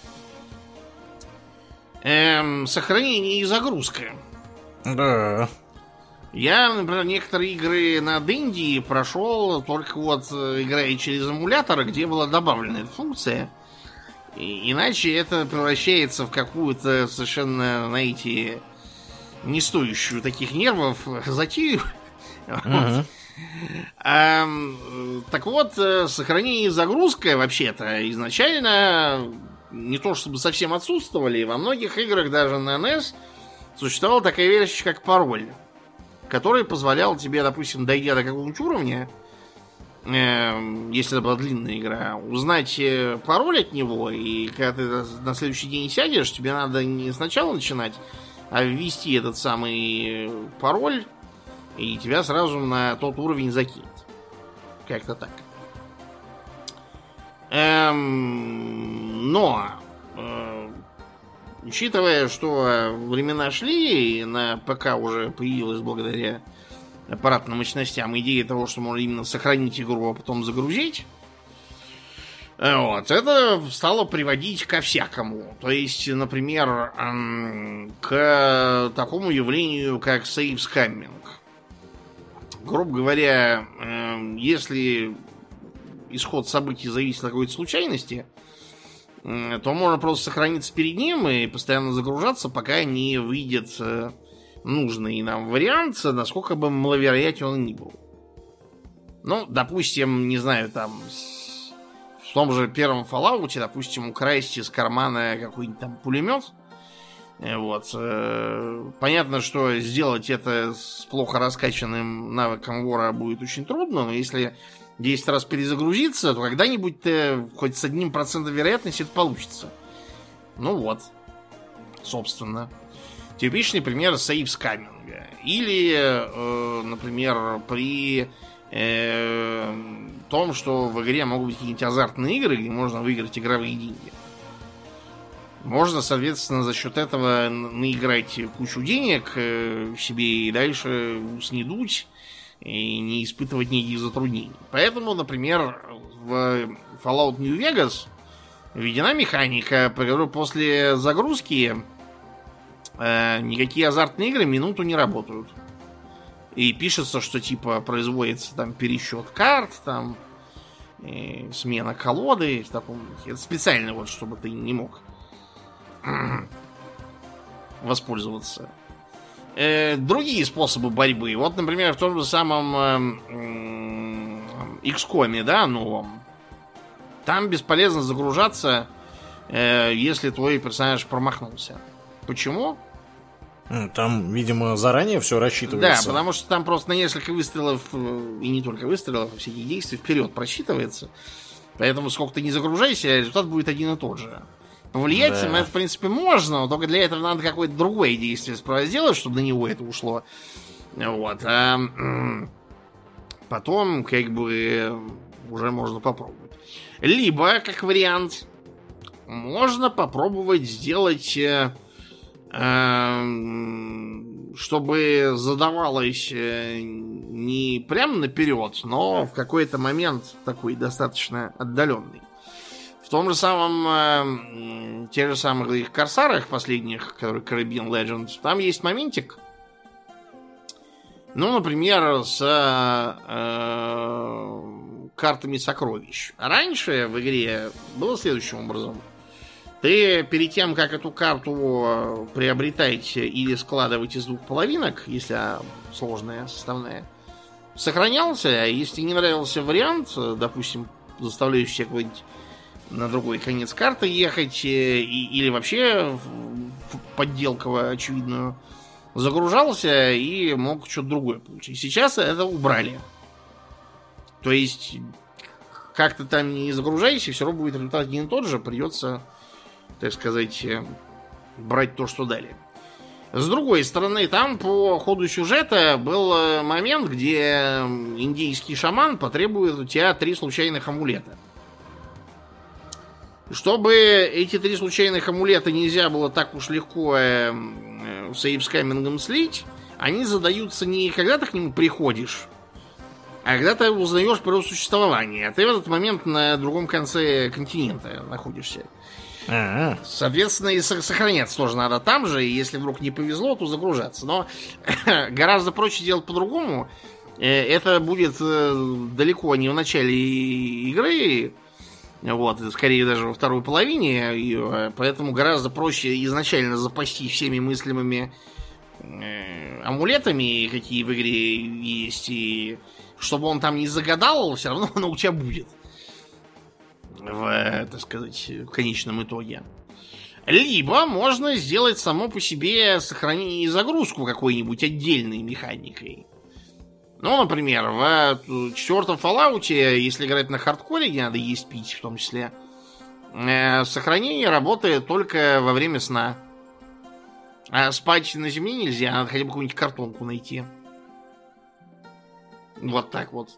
Эм, сохранение и загрузка. Да. Я, например, некоторые игры на Денди прошел только вот играя через эмулятор, где была добавлена эта функция. И, иначе это превращается в какую-то совершенно, знаете, не стоящую таких нервов затею. Uh-huh. А, так вот, сохранение и загрузка вообще-то изначально не то чтобы совсем отсутствовали. Во многих играх даже на эн и эс существовала такая вещь, как пароль, который позволял тебе, допустим, дойдя до какого-нибудь уровня, э, если это была длинная игра, узнать пароль от него, и когда ты на следующий день сядешь, тебе надо не сначала начинать, а ввести этот самый пароль, и тебя сразу на тот уровень закинет. Как-то так. Эм, но э, Учитывая, что времена шли, и на ПК уже появилась благодаря аппаратным мощностям идея того, что можно именно сохранить игру, а потом загрузить, вот, это стало приводить ко всякому. То есть, например, к такому явлению, как сейв-скамминг. Грубо говоря, если исход событий зависит от какой-то случайности, то можно просто сохраниться перед ним и постоянно загружаться, пока не выйдет нужный нам вариант, насколько бы маловероятен он ни был. Ну, допустим, не знаю, там в том же первом Fallout, допустим, украсть из кармана какой-нибудь там пулемет. Вот. Понятно, что сделать это с плохо раскачанным навыком вора будет очень трудно, но если десять раз перезагрузиться, то когда-нибудь хоть с одним процентом вероятности это получится. Ну вот. Собственно. Типичный пример сейв-скамминга. Или, э, например, при э, том, что в игре могут быть какие-нибудь азартные игры, где можно выиграть игровые деньги. Можно, соответственно, за счет этого наиграть кучу денег э, себе и дальше снедуть и не испытывать никаких затруднений. Поэтому, например, в Fallout New Vegas введена механика, при которой после загрузки э, никакие азартные игры минуту не работают. И пишется, что типа производится там пересчет карт, там э, смена колоды в таком. Это специально вот, чтобы ты не мог воспользоваться. Э, другие способы борьбы. Вот, например, в том же самом э, икс ком, да, новом. Там бесполезно загружаться, э, если твой персонаж промахнулся. Почему? Там, видимо, заранее все рассчитывается. Да, потому что там просто на несколько выстрелов, и не только выстрелов, а всяких действий вперед просчитывается. Поэтому сколько ты не загружайся, результат будет один и тот же. Повлиять да. на это, в принципе, можно, но только для этого надо какое-то другое действие справа сделать, чтобы на него это ушло. Вот. А потом, как бы, уже можно попробовать. Либо, как вариант, можно попробовать сделать, э, чтобы задавалось не прямо наперед, но в какой-то момент такой достаточно отдаленный. В том же самом, э, тех же самых их корсарах последних, которые Caribbean Legends, там есть моментик. Ну, например, с э, картами сокровищ. Раньше в игре было следующим образом. Ты перед тем, как эту карту приобретать или складывать из двух половинок, если сложная составная, сохранялся, а если не нравился вариант, допустим, заставляющий какой-нибудь на другой конец карты ехать, и, или вообще в подделково очевидную, загружался и мог что-то другое получить. Сейчас это убрали. То есть, как ты там не загружайся, все равно будет результат один и тот же, придется, так сказать, брать то, что дали. С другой стороны, там по ходу сюжета был момент, где индийский шаман потребует у тебя три случайных амулета. Чтобы эти три случайных амулета нельзя было так уж легко э, э, сейв-скаммингом слить, они задаются не когда ты к нему приходишь, а когда ты узнаешь про его существование. А ты в этот момент на другом конце континента находишься. А-а-а. Соответственно, и сохраняться тоже надо там же, и если вдруг не повезло, то загружаться. Но гораздо проще делать по-другому. Это будет далеко не в начале игры, вот, скорее даже во второй половине ее, поэтому гораздо проще изначально запастись всеми мыслимыми э, амулетами, какие в игре есть, и чтобы он там не загадал, все равно оно у тебя будет. В, так сказать, в конечном итоге. Либо можно сделать само по себе сохранение и загрузку какой-нибудь отдельной механикой. Ну, например, в четвертом Fallout, если играть на хардкоре, где надо есть, пить в том числе, э, сохранение работает только во время сна. А спать на земле нельзя, надо хотя бы какую-нибудь картонку найти. Вот так вот.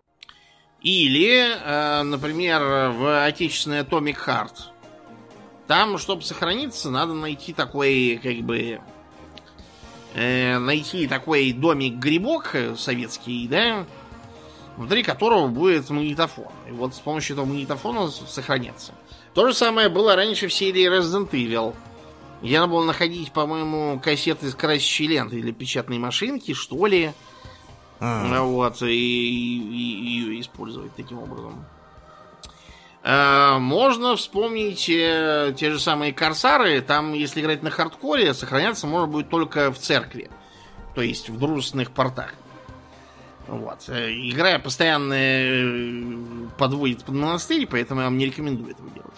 Или, э, например, в отечественной Atomic Heart. там, чтобы сохраниться, надо найти такой, как бы, э, найти такой домик-грибок советский, да, внутри которого будет магнитофон. И вот с помощью этого магнитофона сохраняться. То же самое было раньше в серии Resident Evil. Я надо было находить, по-моему, кассеты с красящей лентой для печатной машинки, что ли. А. Вот, и, и, и использовать таким образом. А, можно вспомнить э, те же самые Корсары. Там, если играть на хардкоре, сохраняться можно будет только в церкви. То есть в дружественных портах. Вот. Игра постоянно подводит под монастырь, поэтому я вам не рекомендую этого делать.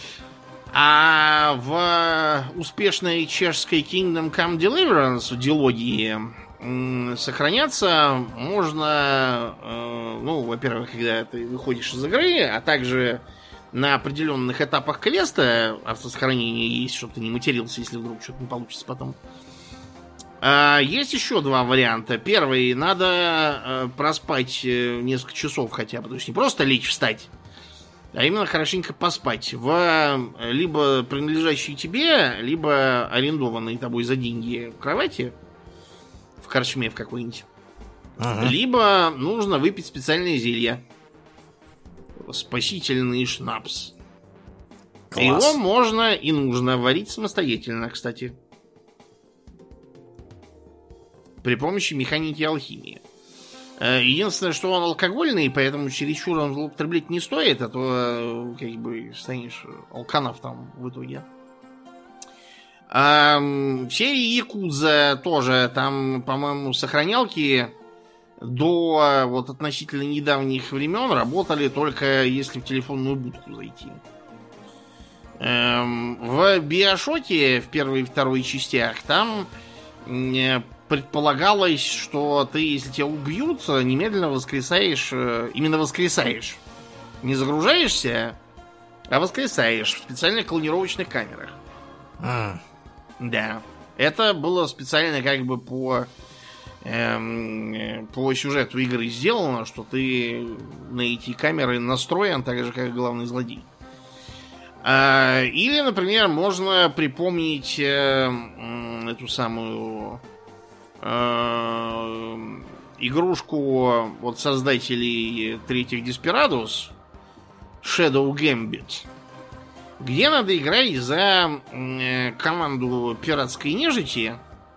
А в успешной чешской Kingdom Come Deliverance, в дилогии, сохраняться можно, ну, во-первых, когда ты выходишь из игры, а также на определенных этапах квеста автосохранения есть, чтобы ты не матерился, если вдруг что-то не получится потом. А есть еще два варианта. Первый, надо проспать несколько часов хотя бы, то есть не просто лечь, встать, а именно хорошенько поспать в либо принадлежащей тебе, либо арендованной тобой за деньги кровати в корчме в какой-нибудь. Ага. Либо нужно выпить специальное зелье. Спасительный шнапс. Класс. Его можно и нужно варить самостоятельно, кстати. При помощи механики алхимии. Единственное, что он алкогольный, поэтому чересчур он злоупотреблять не стоит, а то как бы станешь алканавтом в итоге. А, в серии Якудза тоже там, по-моему, сохранялки до вот относительно недавних времен работали только если в телефонную будку зайти. Эм, в Биошоке в первой и второй частях там предполагалось, что ты, если тебя убьют, немедленно воскресаешь, именно воскресаешь. Не загружаешься, а воскресаешь в специальных клонировочных камерах. Mm. Да. Это было специально как бы по, эм, по сюжету игры сделано, что ты на эти камеры настроен так же, как главный злодей. А, или, например, можно припомнить э, э, эту самую э, игрушку от создателей третьих Desperados Shadow Gambit, где надо играть за э, команду пиратской нежити,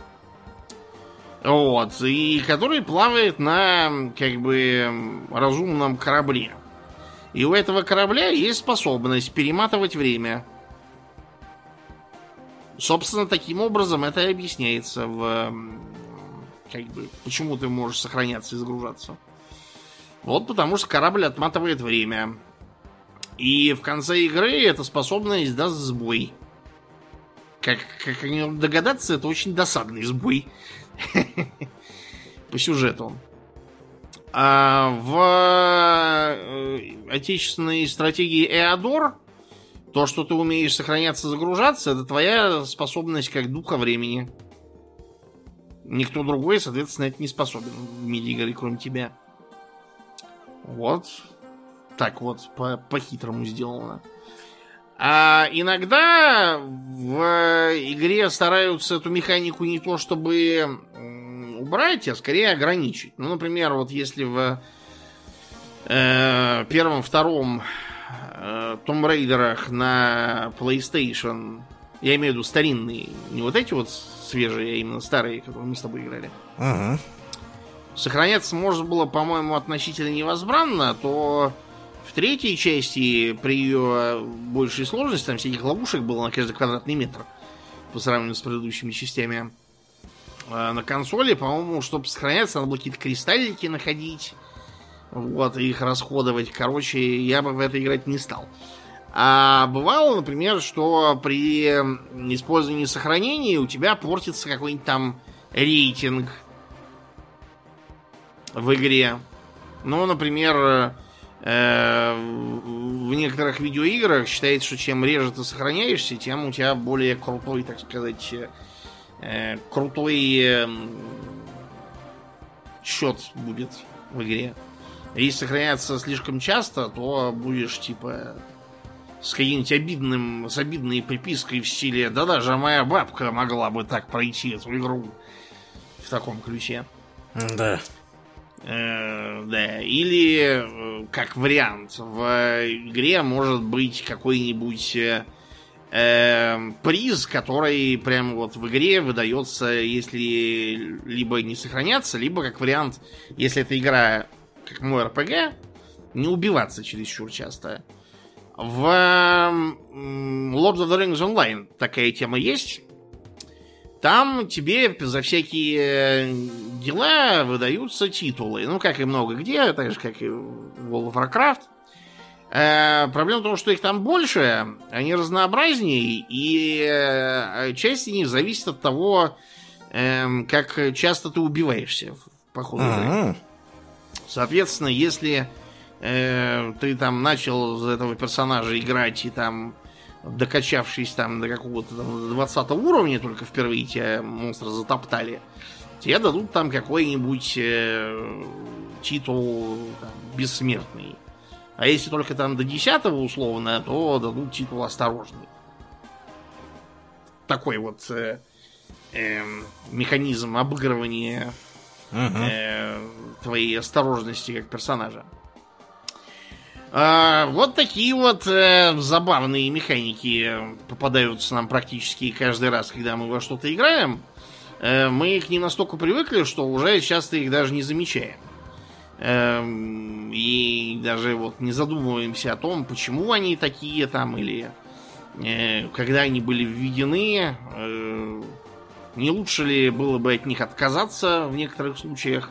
вот, и который плавает на как бы разумном корабле. И у этого корабля есть способность перематывать время. Собственно, таким образом это и объясняется в как бы почему ты можешь сохраняться и загружаться. Вот потому что корабль отматывает время. И в конце игры эта способность даст сбой. Как, как они догадаться, это очень досадный сбой. По сюжету. А в отечественной стратегии Эодор то, что ты умеешь сохраняться, загружаться, это твоя способность как духа времени. Никто другой, соответственно, это не способен в мире игры, кроме тебя. Вот. Так вот, по- по-хитрому сделано. А иногда в игре стараются эту механику не то чтобы убрать, а скорее ограничить. Ну, например, вот если в э, первом, втором э, Tomb Raider'ах на PlayStation, я имею в виду старинные, не вот эти вот свежие, а именно старые, которые мы с тобой играли, uh-huh. сохраняться можно было, по-моему, относительно невозбранно, то в третьей части при ее большей сложности, там всяких ловушек было на каждый квадратный метр по сравнению с предыдущими частями. На консоли, по-моему, чтобы сохраняться, надо было какие-то кристаллики находить, вот, и их расходовать. Короче, я бы в это играть не стал. А бывало, например, что при использовании сохранения у тебя портится какой-нибудь там рейтинг в игре. Ну, например, э, в некоторых видеоиграх считается, что чем реже ты сохраняешься, тем у тебя более крутой, так сказать, э, крутой э, счет будет в игре. Если сохраняться слишком часто, то будешь типа с каким-нибудь обидным, с обидной припиской в стиле «Да даже моя бабка могла бы так пройти эту игру». В таком ключе. Да. Э, да. Или, как вариант, в игре может быть какой-нибудь э, приз, который прямо вот в игре выдается, если либо не сохраняться, либо, как вариант, если эта игра, как мой эр пи джи, не убиваться чересчур часто. В Lord of the Rings Online такая тема есть. Там тебе за всякие дела выдаются титулы. Ну, как и много где, так же, как и в World of Warcraft. Э, проблема в том, что их там больше, они разнообразнее, и э, часть из них зависит от того, э, как часто ты убиваешься по ходу игры. Соответственно, если э, ты там начал за этого персонажа играть и там, докачавшись там до какого-то там двадцатого уровня, только впервые тебя монстры затоптали, тебе дадут там какой-нибудь э, титул там, бессмертный. А если только там до десятого условно, то дадут титул осторожный. Такой вот э, э, механизм обыгрывания э, твоей осторожности как персонажа. А, вот такие вот э, забавные механики попадаются нам практически каждый раз, когда мы во что-то играем. Э, мы к ним настолько привыкли, что уже часто их даже не замечаем. Э, и даже вот не задумываемся о том, почему они такие там, или э, когда они были введены. Э, не лучше ли было бы от них отказаться в некоторых случаях?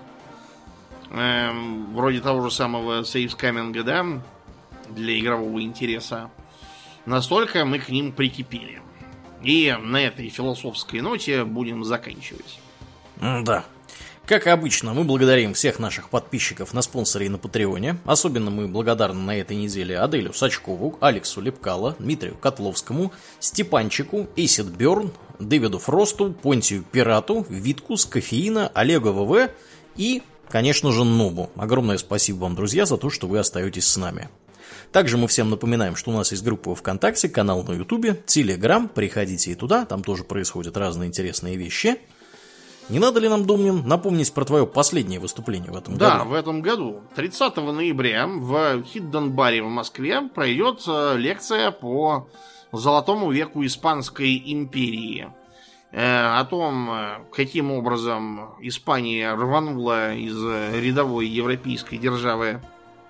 Эм, вроде того же самого сейвскаминга, да, для игрового интереса. Настолько мы к ним прикипели. И на этой философской ноте будем заканчивать. Да. Как обычно, мы благодарим всех наших подписчиков на спонсоре и на Патреоне. Особенно мы благодарны на этой неделе Аделю Сачкову, Алексу Лепкало, Дмитрию Котловскому, Степанчику, Эйсид Бёрн, Дэвиду Фросту, Понтию Пирату, Виткус, Кофеина, Олегу ВВ и, конечно же, Нобу. Огромное спасибо вам, друзья, за то, что вы остаетесь с нами. Также мы всем напоминаем, что у нас есть группа ВКонтакте, канал на Ютубе, Телеграм. Приходите и туда, там тоже происходят разные интересные вещи. Не надо ли нам, Домнин, напомнить про твое последнее выступление в этом да, году? Да, в этом году. тридцатого ноября в Хидден-баре в Москве пройдет лекция по золотому веку Испанской империи. О том, каким образом Испания рванула из рядовой европейской державы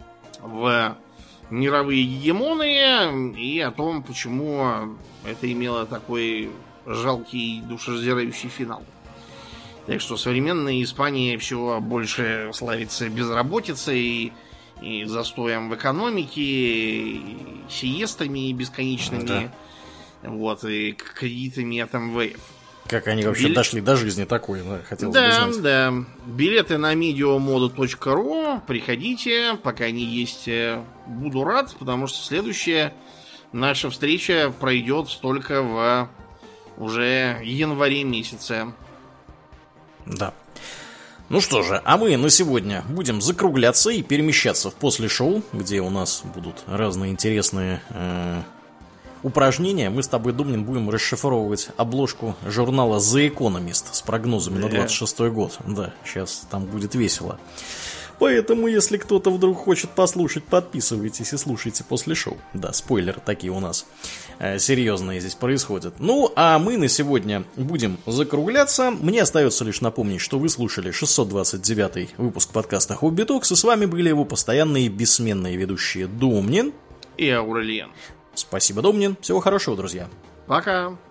в мировые гегемоны, и о том, почему это имело такой жалкий, душераздирающий финал. Так что современная Испания все больше славится безработицей и застоем в экономике, и сиестами бесконечными, да. Вот, и кредитами от эм вэ эф. Как они вообще Билет... дошли до жизни такой, да, хотелось да, бы знать. Да, билеты на медиамода точка ру, приходите, пока они есть, буду рад, потому что следующая наша встреча пройдет только в уже январе месяце. Да. Ну что же, а мы на сегодня будем закругляться и перемещаться в после шоу, где у нас будут разные интересные э, упражнения. Мы с тобой, Домнин, будем расшифровывать обложку журнала The Economist с прогнозами yeah. на двадцать шестой год. Да, сейчас там будет весело. Поэтому, если кто-то вдруг хочет послушать, подписывайтесь и слушайте после шоу. Да, спойлеры такие у нас э, серьезные здесь происходят. Ну, а мы на сегодня будем закругляться. Мне остается лишь напомнить, что вы слушали шестьсот двадцать девятый выпуск подкаста Хобби Токс, и с вами были его постоянные бессменные ведущие Домнин и Аурельян. Спасибо, Домнин. Всего хорошего, друзья. Пока.